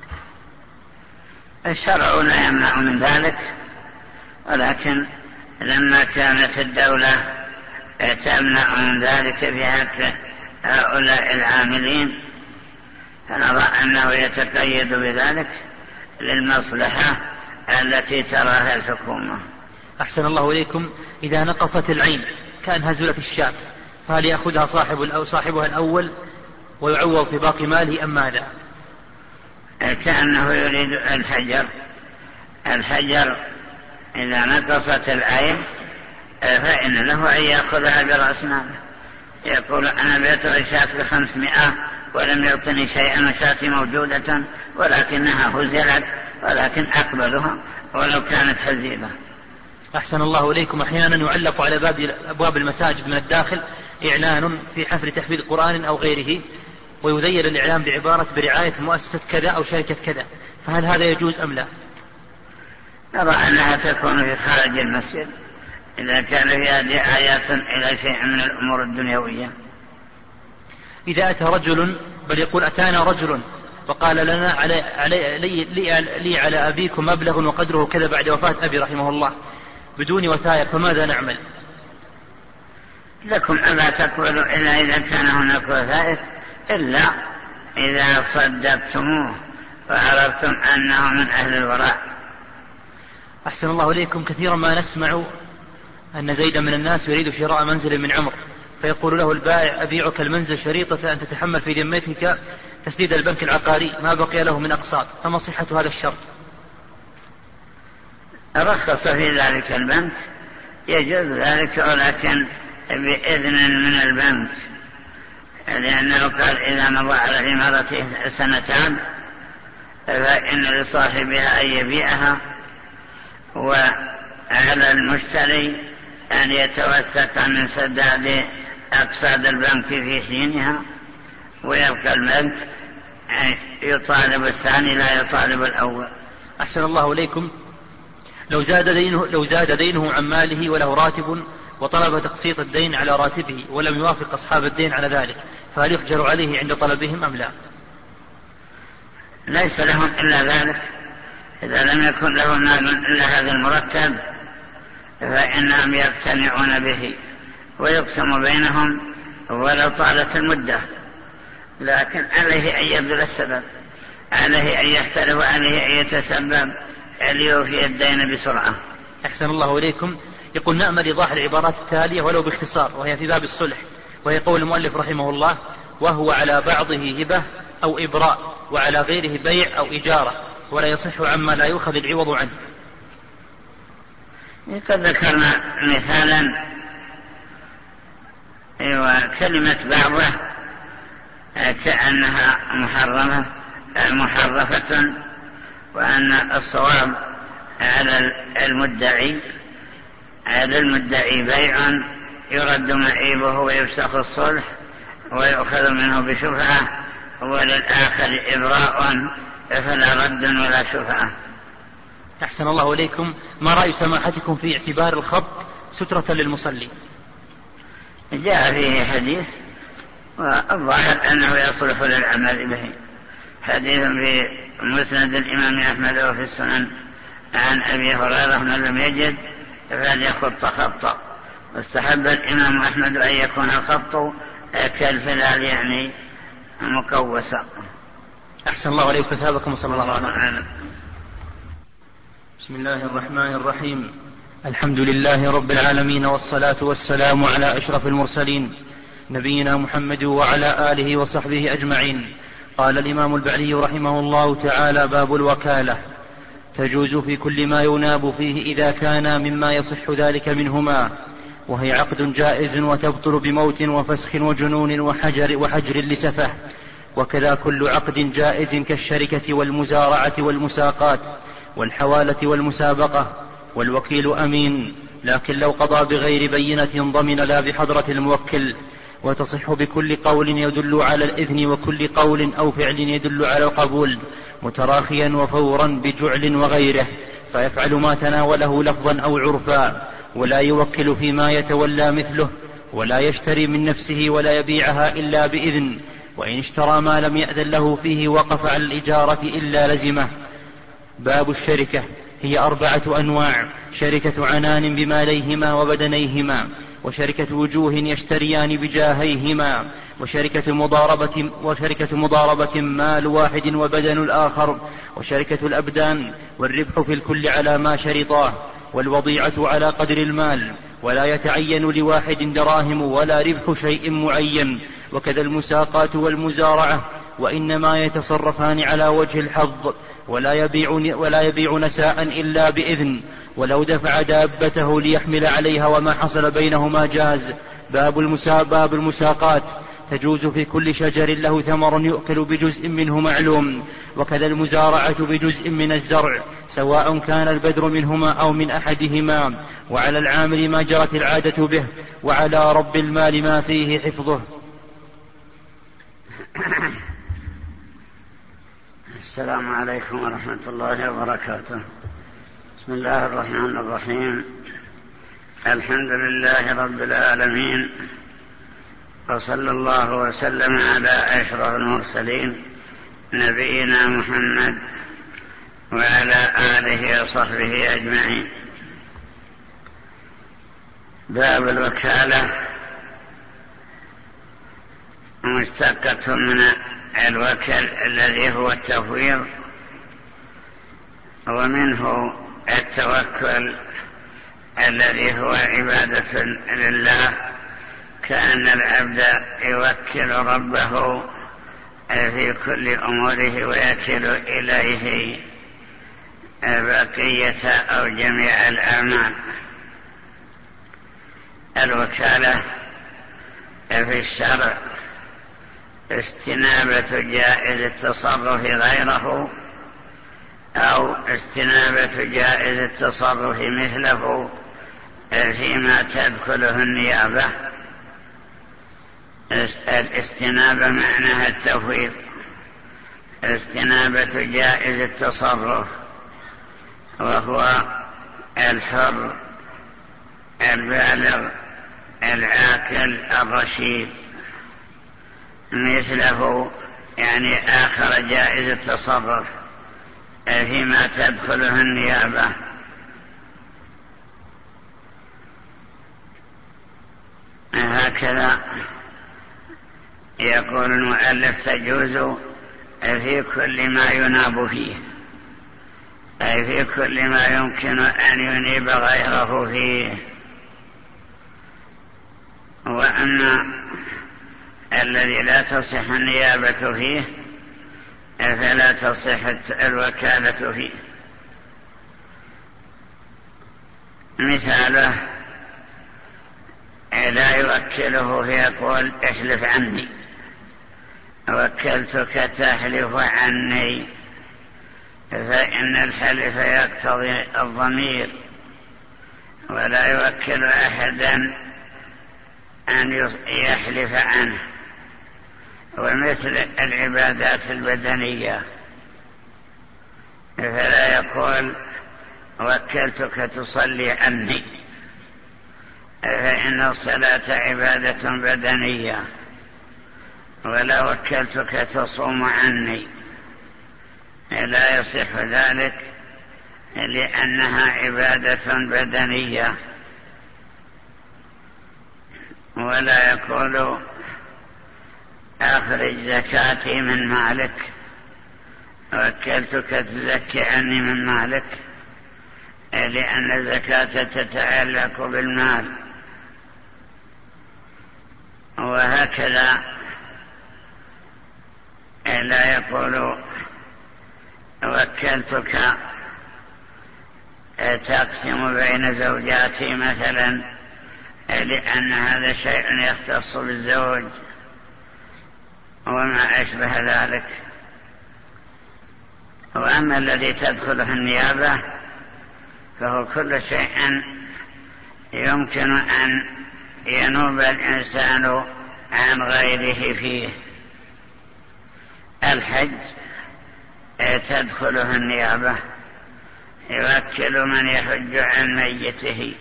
الشرع لا يمنع من ذلك، ولكن لما كانت الدولة تمنع من ذلك في حق هؤلاء العاملين فنرى أنه يتقيد بذلك للمصلحة التي تراها الحكومة. أحسن الله إليكم. إذا نقصت العين كأنها زلت الشاة، فهل يأخذها صاحب أو صاحبها الأول ويعوض في باقي ماله أم ماذا؟ كأنه يريد الحجر. الحجر إذا نقصت العين فإن له أن يأخذها برأس ماله، يقول أنا بعت الشاة بخمسمائة ولم يعطني شيئا، وشاتي موجودة ولكنها هزلت، ولكن أقبلها ولو كانت هزيلة. أحسن الله إليكم. أحيانا يعلق على باب أبواب المساجد من الداخل إعلان في حفل تحفيظ قرآن أو غيره، ويذيل الإعلان بعبارة برعاية مؤسسة كذا أو شركة كذا، فهل هذا يجوز أم لا؟ نرى أنها تكون في خارج المسجد إذا كان فيها دعايات إلى شيء من الأمور الدنيوية. إذا أتى رجل، بل يقول أتانا رجل وقال لنا علي علي لي, لي, لي على أبيكم مبلغ وقدره كذا بعد وفاة أبي رحمه الله بدون وثائق، فماذا نعمل؟ لكم ألا تقولوا إلا إذا كان هناك وثائق، إلا إذا صدقتموه وعرفتم أنه من أهل الوراء. أحسن الله إليكم. كثيرا ما نسمع أن زيدا من الناس يريد شراء منزل من عمر، فيقول له البائع أبيعك المنزل شريطة أن تتحمل في ذمتك تسديد البنك العقاري ما بقي له من أقساط، فما صحة هذا الشرط؟ رخص في ذلك البنك، يجوز ذلك ولكن بإذن من البنك، لأنه قال إذا مضى على العمارة سنتان فإن لصاحبها أن يبيعها، وعلى المشتري أن يتوثق من سداد أقساط البنك في حينها، ويبقى البنك يطالب الثاني لا يطالب الأول. أحسن الله إليكم. لو زاد دينه, لو زاد دينه عن ماله وله راتب وطلب تقسيط الدين على راتبه ولم يوافق أصحاب الدين على ذلك، فهل يحجر عليه عند طلبهم أم لا؟ ليس لهم إلا ذلك. إذا لم يكن له مال إلا هذا المرتب فإنهم يقتنعون به ويقسم بينهم ولو طالت المدة، لكن عليه أن يبذل السبب، عليه أن يحترف، عليه أن يتسبب ليوفي الدين بسرعة. أحسن الله إليكم. يقول نأمل إيضاح العبارات التالية ولو باختصار، وهي في باب الصلح، وهي قول المؤلف رحمه الله: وهو على بعضه هبة أو إبراء، وعلى غيره بيع أو إجارة، ولا يصح عما لا يؤخذ العوض عنه. قد ذكرنا مثالا وكلمة بعضه كأنها محرمة محرفة، وأن الصواب على المدعي على المدعي بيع يرد معيبه ويفسخ الصلح ويؤخذ منه بشفعة، وللآخر إبراء فلا رد ولا شفعة. أحسن الله إليكم. ما رأي سماحتكم في اعتبار الخط سترة للمصلي؟ جاء فيه حديث والظاهر أنه يصلح للعمل به، حديث في مسند الإمام أحمد وفي السنن عن أبي هريرة من لم يجد فليخط خطا، واستحب الإمام أحمد أن يكون الخط كالفلال يعني مكوسا. أحسن الله عليكم ثابكم صلى الله عليه وسلم. بسم الله الرحمن الرحيم. الحمد لله رب العالمين، والصلاة والسلام على أشرف المرسلين نبينا محمد وعلى آله وصحبه أجمعين. قال الإمام البعلي رحمه الله تعالى: باب الوكالة. تجوز في كل ما يناب فيه إذا كان مما يصح ذلك منهما، وهي عقد جائز وتبطل بموت وفسخ وجنون وحجر, وحجر لسفه، وكذا كل عقد جائز كالشركة والمزارعة والمساقات والحوالة والمسابقة. والوكيل أمين، لكن لو قضى بغير بينة ضمن لا بحضرة الموكل. وتصح بكل قول يدل على الإذن، وكل قول أو فعل يدل على القبول، متراخيا وفورا بجعل وغيره، فيفعل ما تناوله لفظا أو عرفا، ولا يوكل فيما يتولى مثله، ولا يشتري من نفسه ولا يبيعها إلا بإذن، وإن اشترى ما لم يأذن له فيه وقف على الإجارة إلا لزمه. باب الشركة. هي أربعة أنواع: شركة عنان بماليهما وبدنيهما، وشركة وجوه يشتريان بجاهيهما، وشركة مضاربة, وشركة مضاربة مال واحد وبدن الآخر، وشركة الأبدان، والربح في الكل على ما شرطاه، والوضيعة على قدر المال، ولا يتعين لواحد دراهم ولا ربح شيء معين، وكذا المساقات والمزارعة، وإنما يتصرفان على وجه الحظ، ولا يبيع, ولا يبيع نساء إلا بإذن، ولو دفع دابته ليحمل عليها وما حصل بينهما جاز. باب, المسا باب المساقات. تجوز في كل شجر له ثمر يؤكل بجزء منه معلوم، وكذا المزارعة بجزء من الزرع، سواء كان البذر منهما أو من أحدهما، وعلى العامل ما جرت العادة به، وعلى رب المال ما فيه حفظه. السلام عليكم ورحمة الله وبركاته. بسم الله الرحمن الرحيم. الحمد لله رب العالمين، وصلى الله وسلم على أشرف المرسلين نبينا محمد وعلى آله وصحبه أجمعين. باب الوكالة مشتقة من الوكل الذي هو التفويض، ومنه التوكل الذي هو عبادة لله، كأن العبد يوكل ربه في كل أموره ويكل إليه بقية أو جميع الأعمال. الوكالة في الشرع استنابة جائز التصرف غيره، أو استنابة جائز التصرف مثله فيما تدخله النيابة. الاستنابة معناها التفويض، استنابة جائز التصرف، وهو الحر البالغ العاقل الرشيد، مثله يعني آخر جائز التصرف فيما تدخله النيابة. هكذا يقول المؤلف: تجوز في كل ما يناب فيه. أي في كل ما يمكن أن ينيب غيره فيه. وأما الذي لا تصح النيابة فيه فلا تصح الوكالة فيه. مثاله لا يوكله فيقول احلف عني، وكلتك تحلف عني، فإن الحلف يقتضي الضمير، ولا يوكل أحدا أن يحلف عنه. ومثل العبادات البدنية فلا يقول وكلتك تصلي عني، فإن الصلاة عبادة بدنية، ولا وكلتك تصوم عني، لا يصح ذلك لأنها عبادة بدنية. ولا يقول أخرج زكاتي من مالك، وكلتك تزكي عني من مالك، لأن الزكاة تتعلق بالمال. وهكذا لا يقول وكلتك تقسم بين زوجاتي مثلا، لأن هذا شيء يختص بالزوج وما أشبه ذلك. وأما الذي تدخله النيابة فهو كل شيء يمكن أن ينوب الإنسان عن غيره فيه. الحج تدخله النيابة، يوكل من يحج عن ميته،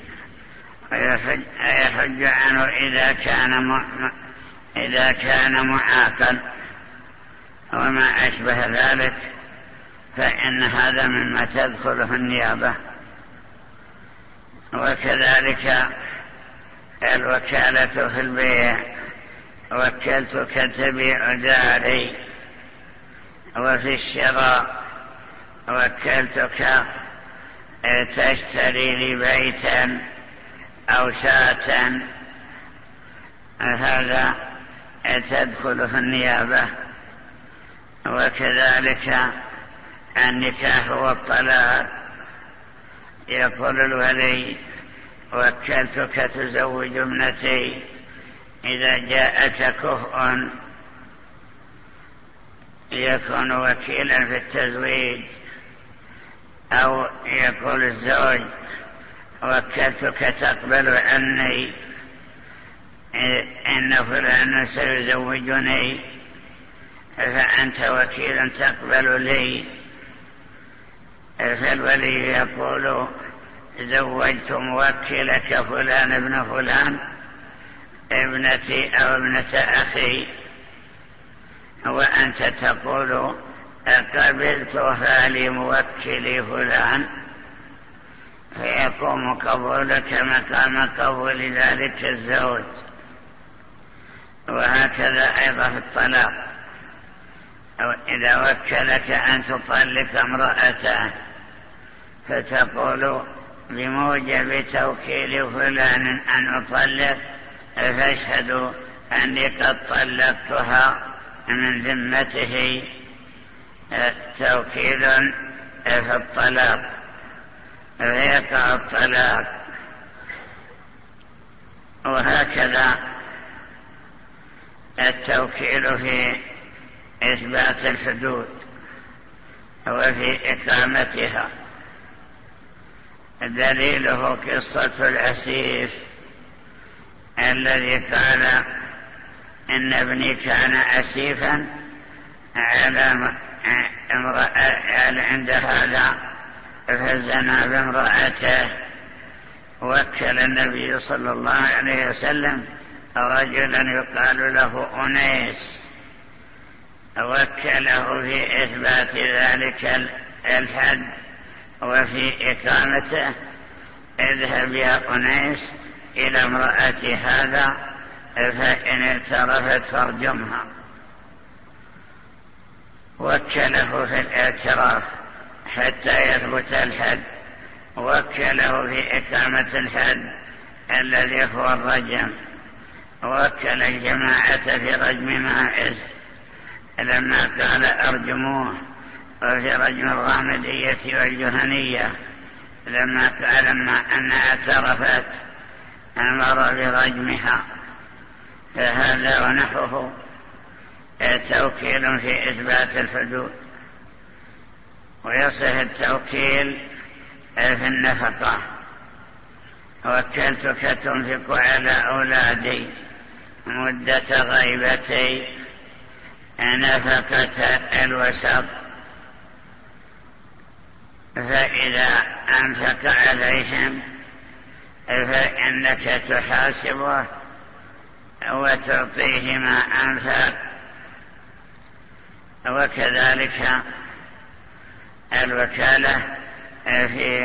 ويحج عنه إذا كان إذا كان معاقا وما أشبه ذلك، فإن هذا مما تدخله النيابة. وكذلك الوكالة في البيع، وكلتك تبيع داري. وفي الشراء وكلتك تشتري لي بيتا أو شاة، هذا تدخله النيابة. وكذلك النكاح والطلاق، يقول الولي وكلتك تزوج ابنتي إذا جاءك كفء، يكون وكيلا في التزويج. أو يقول الزوج وكلتك تقبل عني إن فلانا سيزوجني، فأنت وكيل تقبل لي. فالولي يقول زوجت موكلك فلان ابن فلان ابنتي أو ابنة أخي، وأنت تقول قبلتها لموكلي فلان، فيقوم قبولك مقام قبول ذلك الزوج. وهكذا أيضا في الطلاق، أو إذا وكلك أن تطلق امرأته فتقول بموجب توكيل فلان أن أطلق، فاشهدوا أني قد طلقتها من ذمته، توكيل في الطلاق، فيقع الطلاق. وهكذا التوكيل في إثبات الحدود وفي إقامتها. دليله قصة الأسير الذي قال إن ابني كان أسيفا على امرأة عند هذا فزنى بامرأته. وكل النبي صلى الله عليه وسلم رجلا يقال له أنيس، وكله في إثبات ذلك الحد وفي إقامته. اذهب يا أنيس إلى امرأة هذا، فإن اعترفت فارجمها. وكله في الاعتراف حتى يثبت الحد، وكله في إقامة الحد الذي هو الرجم، وكل الجماعة في رجم ماعز لما قال أرجموه، وفي رجم الغامدية والجهنية لما قال لما أن اعترفت أمر برجمها. فهذا ونحوه توكيل في إثبات الحدود. ويصح التوكيل في النفقة، وكلتك تنفق على أولادي مدة غيبتي نفقة الوسط، فإذا أنفق عليهم فإنك تحاسبه وتعطيه ما أنفق. وكذلك الوكالة في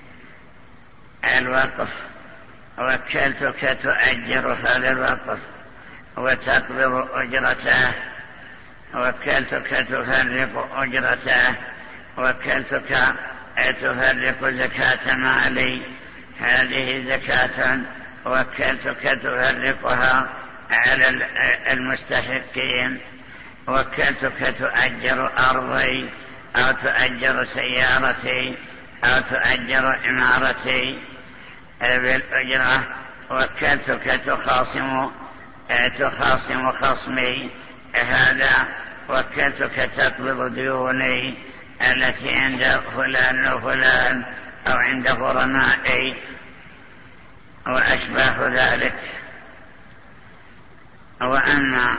الوقف، وكلتك تؤجر هذا الوقف وتقبض أجرته، وكلتك تفرق أجرته، وكلتك تفرق زكاة مالي، هذه زكاة وكلتك تفرقها على المستحقين، وكلتك تؤجر أرضي أو تؤجر سيارتي أو تؤجر عمارتي بالأجرة، وكلتك تخاصم تخاصم خصمي هذا، وكلتك تقبض ديوني التي عند فلان وفلان أو عند غرمائي وأشباه ذلك. وأما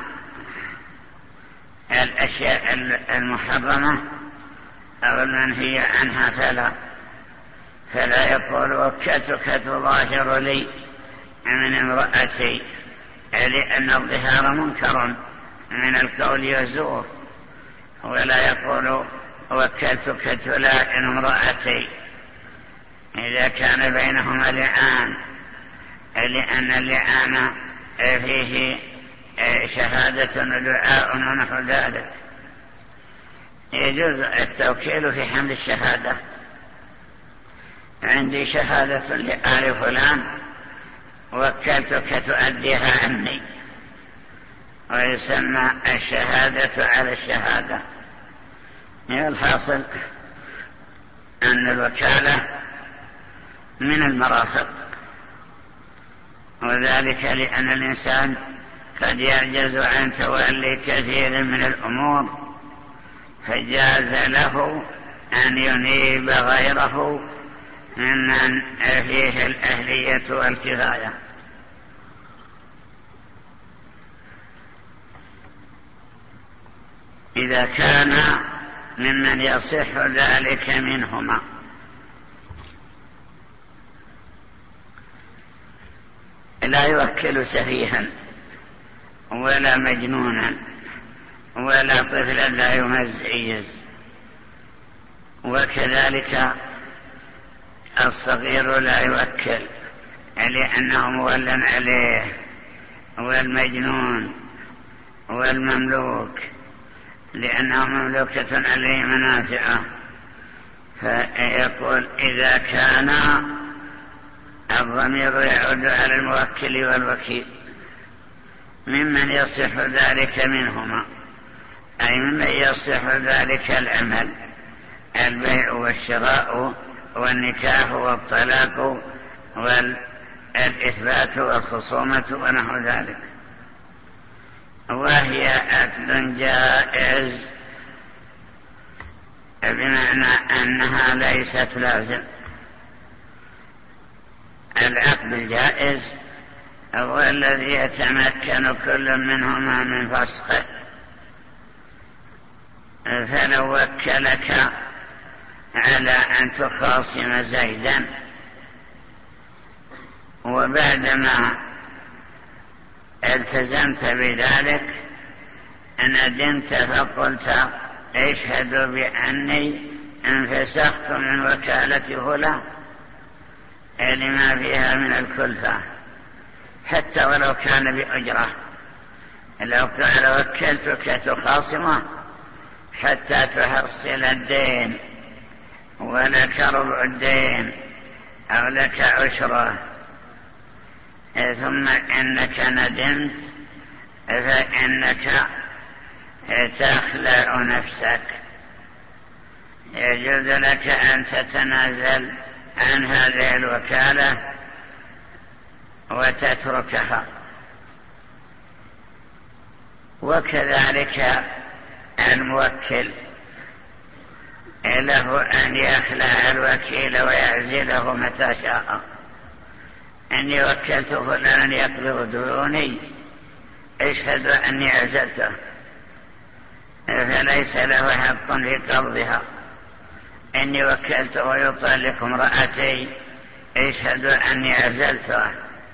الأشياء المحرمة أو المنهي عنها فلا فلا يقول وكلتك تظاهر لي من امرأتي، لأن الظهار منكر من القول والزور، ولا يقول وكلتك تلائن امرأتي إذا كان بينهما لعان، لأن اللعان فيه شهادة ودعاء ونحو ذلك. يجوز التوكيل في حمل الشهادة، عندي شهادة لآل فلان وكلتك تؤديها عني، ويسمى الشهادة على الشهادة. الحاصل أن الوكالة من المرافق، وذلك لأن الإنسان قد يعجز عن تولي كثير من الأمور، فجاز له أن ينيب غيره ممن فيه الأهلية والكفاية. إذا كان ممن يصح ذلك منهما. لا يوكل سفيها ولا مجنونا ولا طفلا لا يميز، وكذلك الصغير لا يوكل لأنه مولى عليه، والمجنون والمملوك لأنه مملوكة عليه منافعه. فيقول إذا كان الضمير يعود على الموكل والوكيل ممن يصح ذلك منهما، أي ممن يصح ذلك العمل، البيع والشراء والنكاح والطلاق والإثبات والخصومة ونحو ذلك، وهي عقد جائز بمعنى أنها ليست لازم. العقد الجائز هو الذي يتمكن كل منهما من فسخه. فلو وكلك على أن تخاصم زيدا، وبعدما التزمت بذلك ندمت فقلت اشهدوا بأني انفسخت من وكالة فلان لما فيها من الكلفة، حتى ولو كان بأجرة. لو قال وكلتك تخاصمه حتى تحصل الدين ولك ربع الدين أو لك عشره، ثم إنك ندمت فإنك تخلع نفسك، يجوز لك أن تتنازل عن هذه الوكالة وتتركها. وكذلك الموكل له أن يخلع الوكيل ويعزله متى شاء. إني وكلت فلانا يقبض ديوني، اشهد أني عزلته، فليس له حق في قبضها. إني وكلته يطلق امرأتي، اشهد أني عزلته،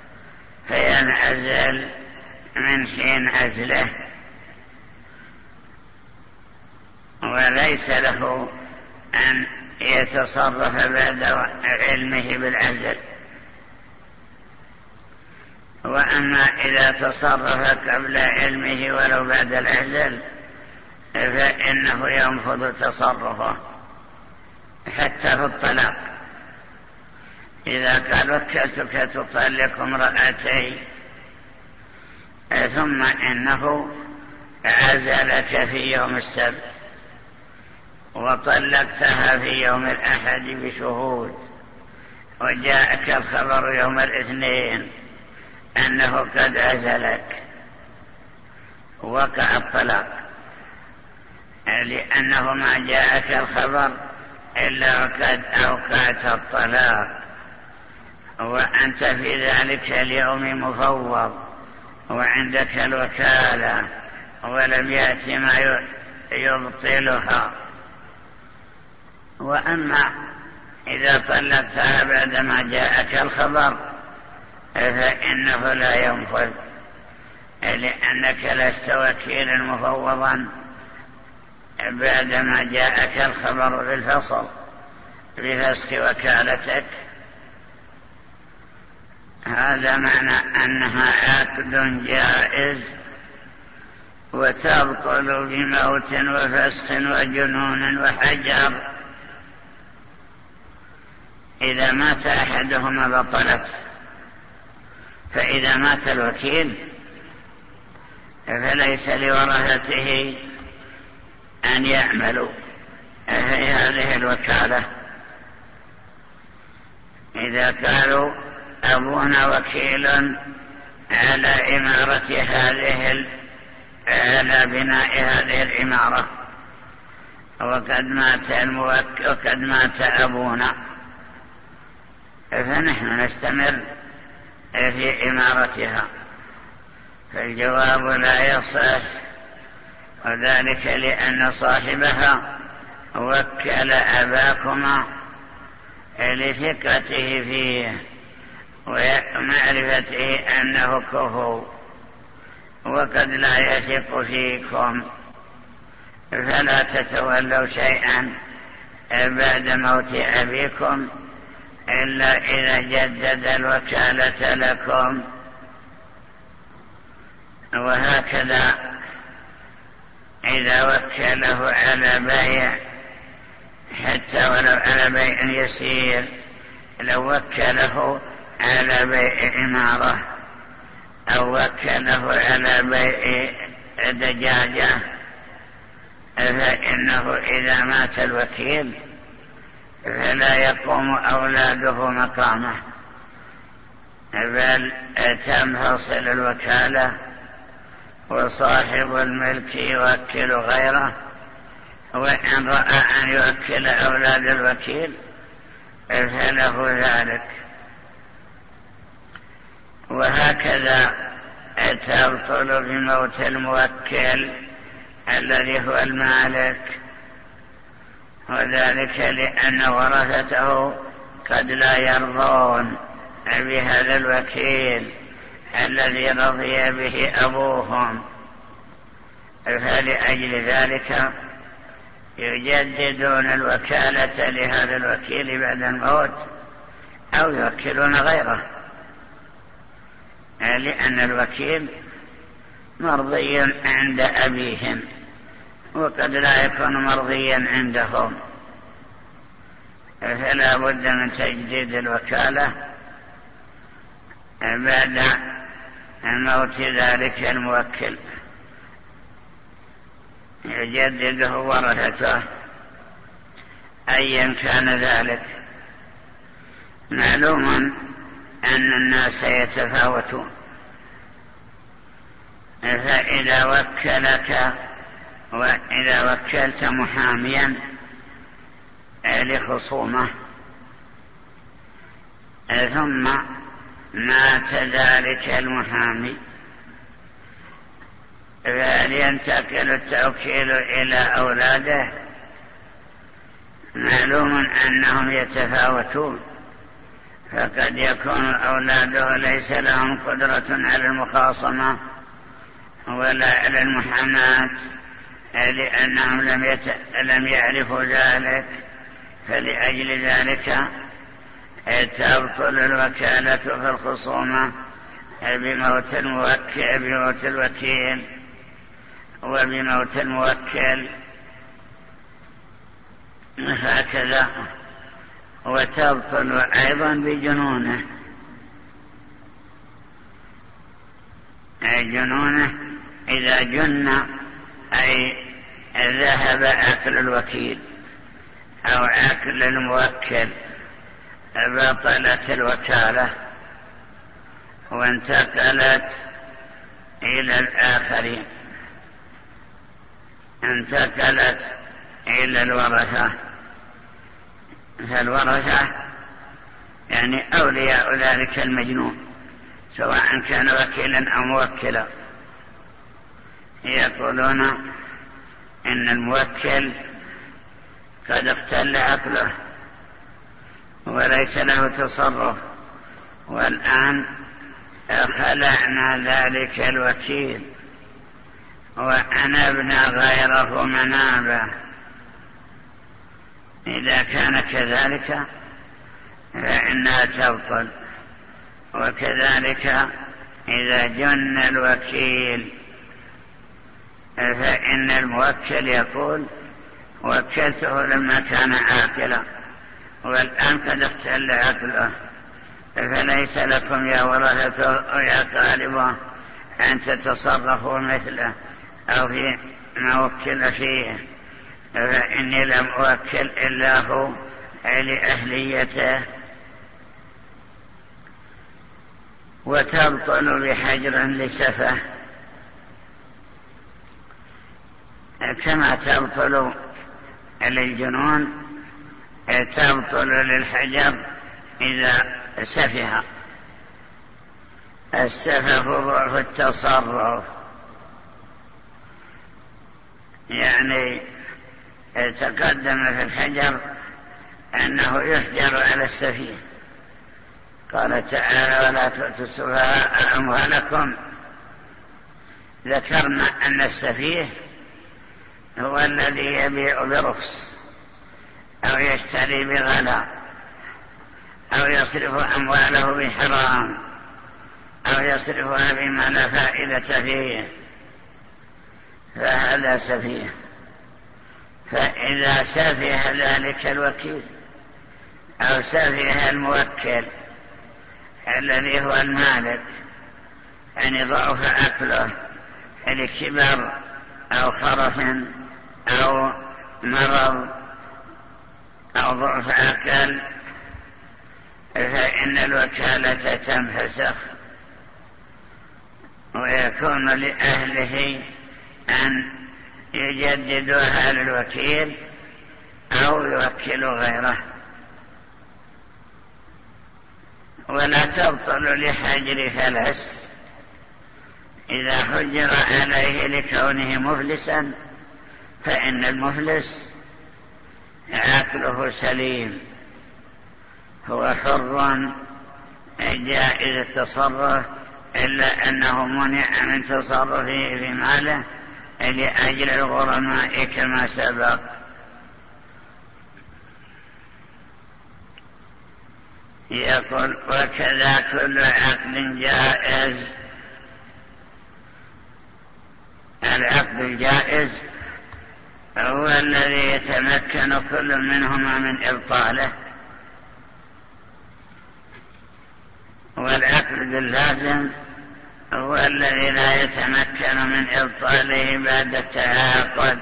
فينعزل من حين عزله، وليس له أن يتصرف بعد علمه بالعزل. وأما إذا تصرف قبل علمه ولو بعد العزل فإنه ينفذ تصرفه حتى في الطلاق. إذا قال وكلتك تطلق امرأتي ثم إنه عزلك في يوم السبت وطلقتها في يوم الأحد بشهود، وجاءك الخبر يوم الاثنين أنه قد عزلك، وقع الطلاق، لأنه ما جاءك الخبر إلا وقد أوقعت الطلاق، وأنت في ذلك اليوم مفوض وعندك الوكالة ولم يأتي ما يبطلها. وأما إذا طلقتها بعدما جاءك الخبر فإنه لا ينفذ، لأنك لست وكيلا مفوضا بعدما جاءك الخبر بالفصل بفسخ وكالتك. هذا معنى أنها عقد جائز وتبطل بموت وفسخ وجنون وحجر. إذا مات أحدهما بطلت، فإذا مات الوكيل فليس لورثته أن يعملوا في هذه الوكالة. إذا قالوا أبونا وكيل على إمارة هذه على بناء هذه الإمارة وقد مات الموكل وقد مات أبونا، فنحن نستمر في إمارتها، فالجواب لا يصح، وذلك لأن صاحبها وكل أباكما لثقته فيه ومعرفته أنه كفو، وقد لا يثق فيكم، فلا تتولوا شيئا بعد موت أبيكم إلا إذا جدد الوكالة لكم. وهكذا إذا وكله على بيع حتى ولو على بيع يسير، لو وكله على بيع إمارة أو وكله على بيع دجاجة فإنه إذا مات الوكيل فلا يقوم أولاده مقامه، بل تنفصل الوكالة وصاحب الملك يوكل غيره، وإن رأى أن يوكل أولاد الوكيل فله ذلك. وهكذا تبطل بموت الموكل الذي هو المالك، وذلك لأن ورثته قد لا يرضون بهذا الوكيل الذي رضي به أبوهم، فلأجل ذلك يجددون الوكالة لهذا الوكيل بعد الموت أو يوكلون غيره، لأن الوكيل مرضي عند أبيهم وقد لا يكون مرضيا عندهم، فلا بد من تجديد الوكالة بعد موت ذلك الموكل، يجدده ورثته أيا كان ذلك. معلوم أن الناس يتفاوتون، فإذا وكلك وإذا وكلت محاميا لخصومه ثم مات ذلك المحامي، فهل ينتقل التوكيل إلى أولاده؟ معلوم أنهم يتفاوتون، فقد يكون أولاده ليس لهم قدرة على المخاصمة ولا على المحاماة لأنهم لم, يت... لم يعرفوا ذلك، فلأجل ذلك تبطل الوكالة في الخصومة بموت الموكل بموت الوكيل وبموت الموكل هكذا. وتبطل أيضا بجنونه، أي جنونه إذا جن أي ذهب عقل الوكيل أو عقل الموكل بطلت الوكالة وانتقلت إلى الآخرين، انتقلت إلى الورثة. فالورثة يعني أولياء ذلك المجنون سواء كان وكيلا أو موكلا يقولون إن الموكل قد اختل عقله وليس له تصرف، والآن خلعنا ذلك الوكيل وأنبنا غيره منابه. إذا كان كذلك فإنها تبطل. وكذلك إذا جن الوكيل فإن الموكل يقول وكلته لما كان عاقلا والآن قد اختل عقله، فليس لكم يا ورثته ويا طالبه أن تتصرفوا مثله أو في ما وكل فيه، فإني لم أوكل إلا هو لأهليته. وتبطل بحجر لسفه كما تبطل للجنون، تبطل للحجر إذا سفه. السفه ضعف التصرف، يعني تقدم في الحجر أنه يحجر على السفيه. قال تعالى ولا تؤتوا السفهاء أموالكم. ذكرنا أن السفيه هو الذي يبيع برخص أو يشتري بغلاء أو يصرف أمواله بحرام أو يصرفها بما لا فائدة فيه، فهذا سفيه. فإذا سفه ذلك الوكيل أو سفه الموكل الذي هو المالك، يعني ضعف عقله لكبر أو خرف أو مرض أو ضعف عقل، فإن الوكالة تنفسخ ويكون لأهله أن يجددوها للوكيل أو يوكلوا غيره. ولا تبطل لحجر فلس إذا حجر عليه لكونه مفلسا، فإن المفلس عقله سليم، هو حر جائز التصرف، إلا أنه منع من تصرفه في ماله لأجل الغرماء كما سبق. يقول وكذا كل عقد جائز. العقد الجائز هو الذي يتمكن كل منهما من إبطاله والعقد اللازم هو الذي لا يتمكن من إبطاله بعد التعاقد،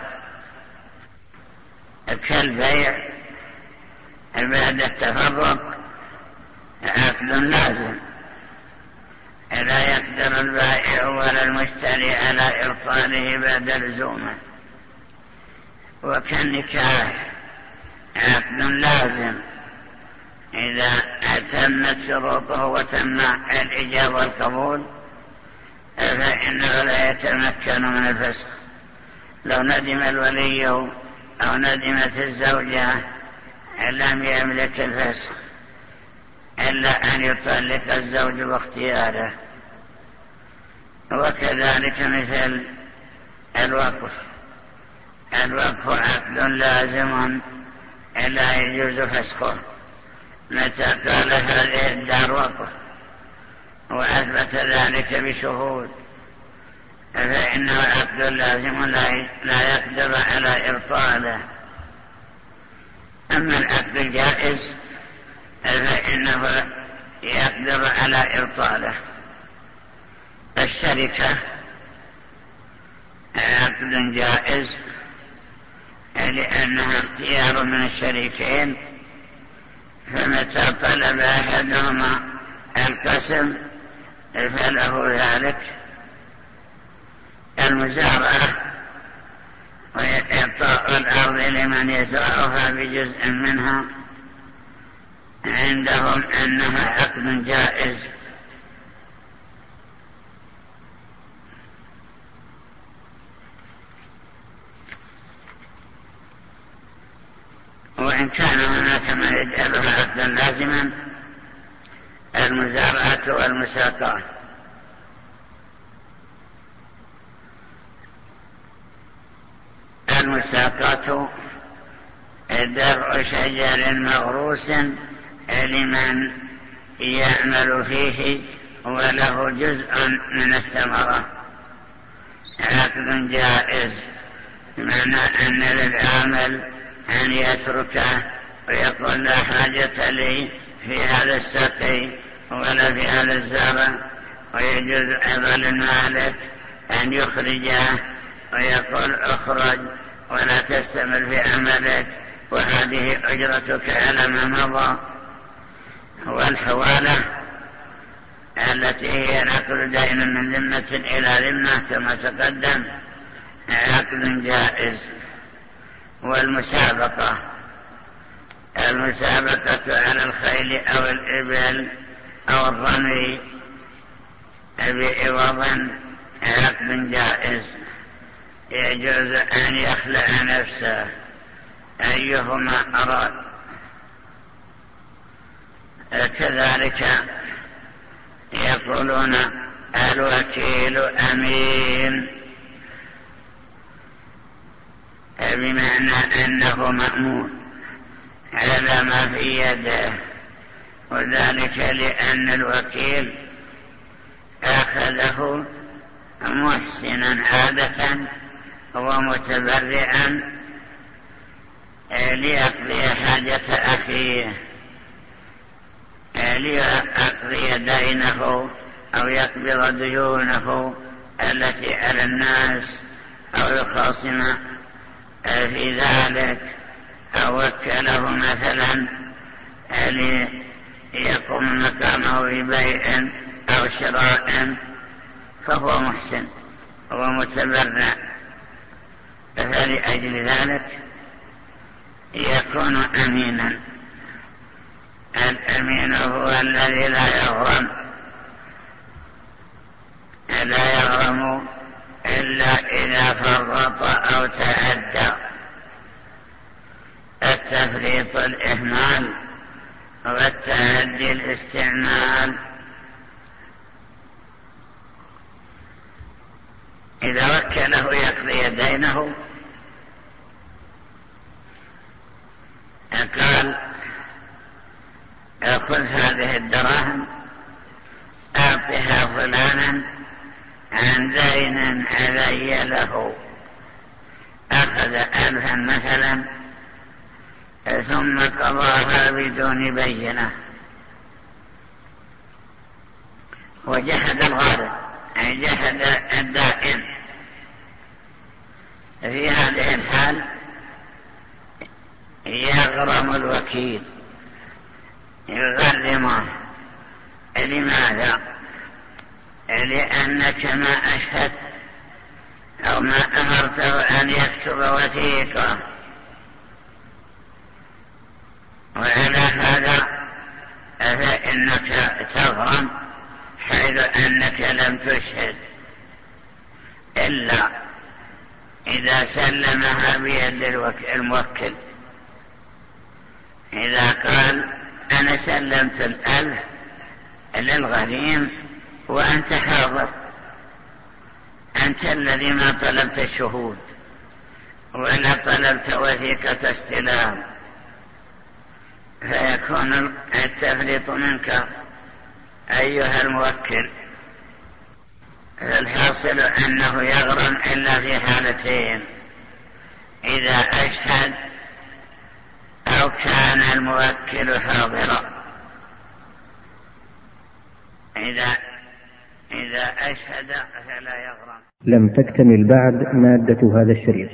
كالبيع بعد التفرق عقد لازم لا يقدر البائع ولا المشتري على إبطاله بعد لزومه، وكالنكاح عقد لازم إذا تمت شروطه وتم الإجابة والقبول فإنه لا يتمكن من الفسخ. لو ندم الولي أو ندمت الزوجة لم يملك الفسخ إلا أن يطلق الزوج باختياره. وكذلك مثل الوقف، الوقف عقد لازم لا يجوز فسخه. متى قال هذه الدار وقف وأثبت ذلك بشهود فإنه عقد لازم لا يقدر على إبطاله. أما العقد الجائز فإنه يقدر على إبطاله. الشركة عقد جائز لأنها اختيار من الشريكين، فمتى طلب أحدهما القسم فله ذلك. المزارعة وإعطاء الأرض لمن يزرعها بجزء منها عندهم أنها عقد جائز. وإن كان هناك من يجعلها عقدا لازما المزارعة والمساقات. المساقات درع شجر مغروس لمن يعمل فيه وله جزء من الثمرة، عقد جائز، بمعنى أن للعامل أن يتركه ويقول لا حاجة لي في هذا السقي ولا في هذا الزرع، ويجوز أيضا للمالك أن يخرجه ويقول اخرج ولا تستمر في عملك وهذه أجرتك على ما مضى. والحوالة التي هي نقل دين من ذمة إلى ذمة كما تقدم عقد جائز. والمسابقة، المسابقة على الخيل أو الإبل أو الرمي بعوض عقد جائز، يجوز أن يخلع نفسه أيهما أراد. كذلك يقولون الوكيل أمين، بمعنى أنه مأمون على ما في يده، وذلك لأن الوكيل أخذه محسنا عادة ومتبرعا ليقضي حاجة أخيه، ليقضي دينه أو يقبض ديونه التي على الناس أو يخاصم في ذلك، أو وكله مثلا ليقوم مقامه ببيع أو شراء، فهو محسن ومتبرع، فلأجل ذلك يكون أمينا. الأمين هو الذي لا يغرم لا يغرم إلا إذا فرط أو تعدى. التفريط الإهمال والتعدي الاستعمال. إذا وكله يقضي دينه قال خذ هذه الدراهم أعطها فلانا عن دين علي له، أخذ ألفا مثلا ثم قضاها بدون بينة، وجحد الغارب أي جحد الدائن. في هذه الحال يغرم الوكيل، يغرمه. لماذا؟ لأنك ما أشهدت أو ما أمرته أن يكتب وثيقة، وعلى هذا فإنك تغرم، حيث أنك لم تشهد إلا إذا سلمها بيد الموكل. إذا قال أنا سلمت الألف للغريم وأنت حاضر، أنت الذي ما طلبت الشهود ولا طلبت وثيقة استلام، فيكون التفريط منك أيها الموكل. الحاصل أنه يغرم إلا في حالتين: إذا أشهد أو كان الموكل حاضرا. إذا إذا أشهد فلا يغرم. لم تكتمل بعد مادة هذا الشريط،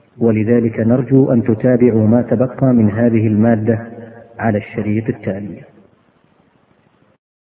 ولذلك نرجو أن تتابعوا ما تبقى من هذه المادة على الشريط التالي.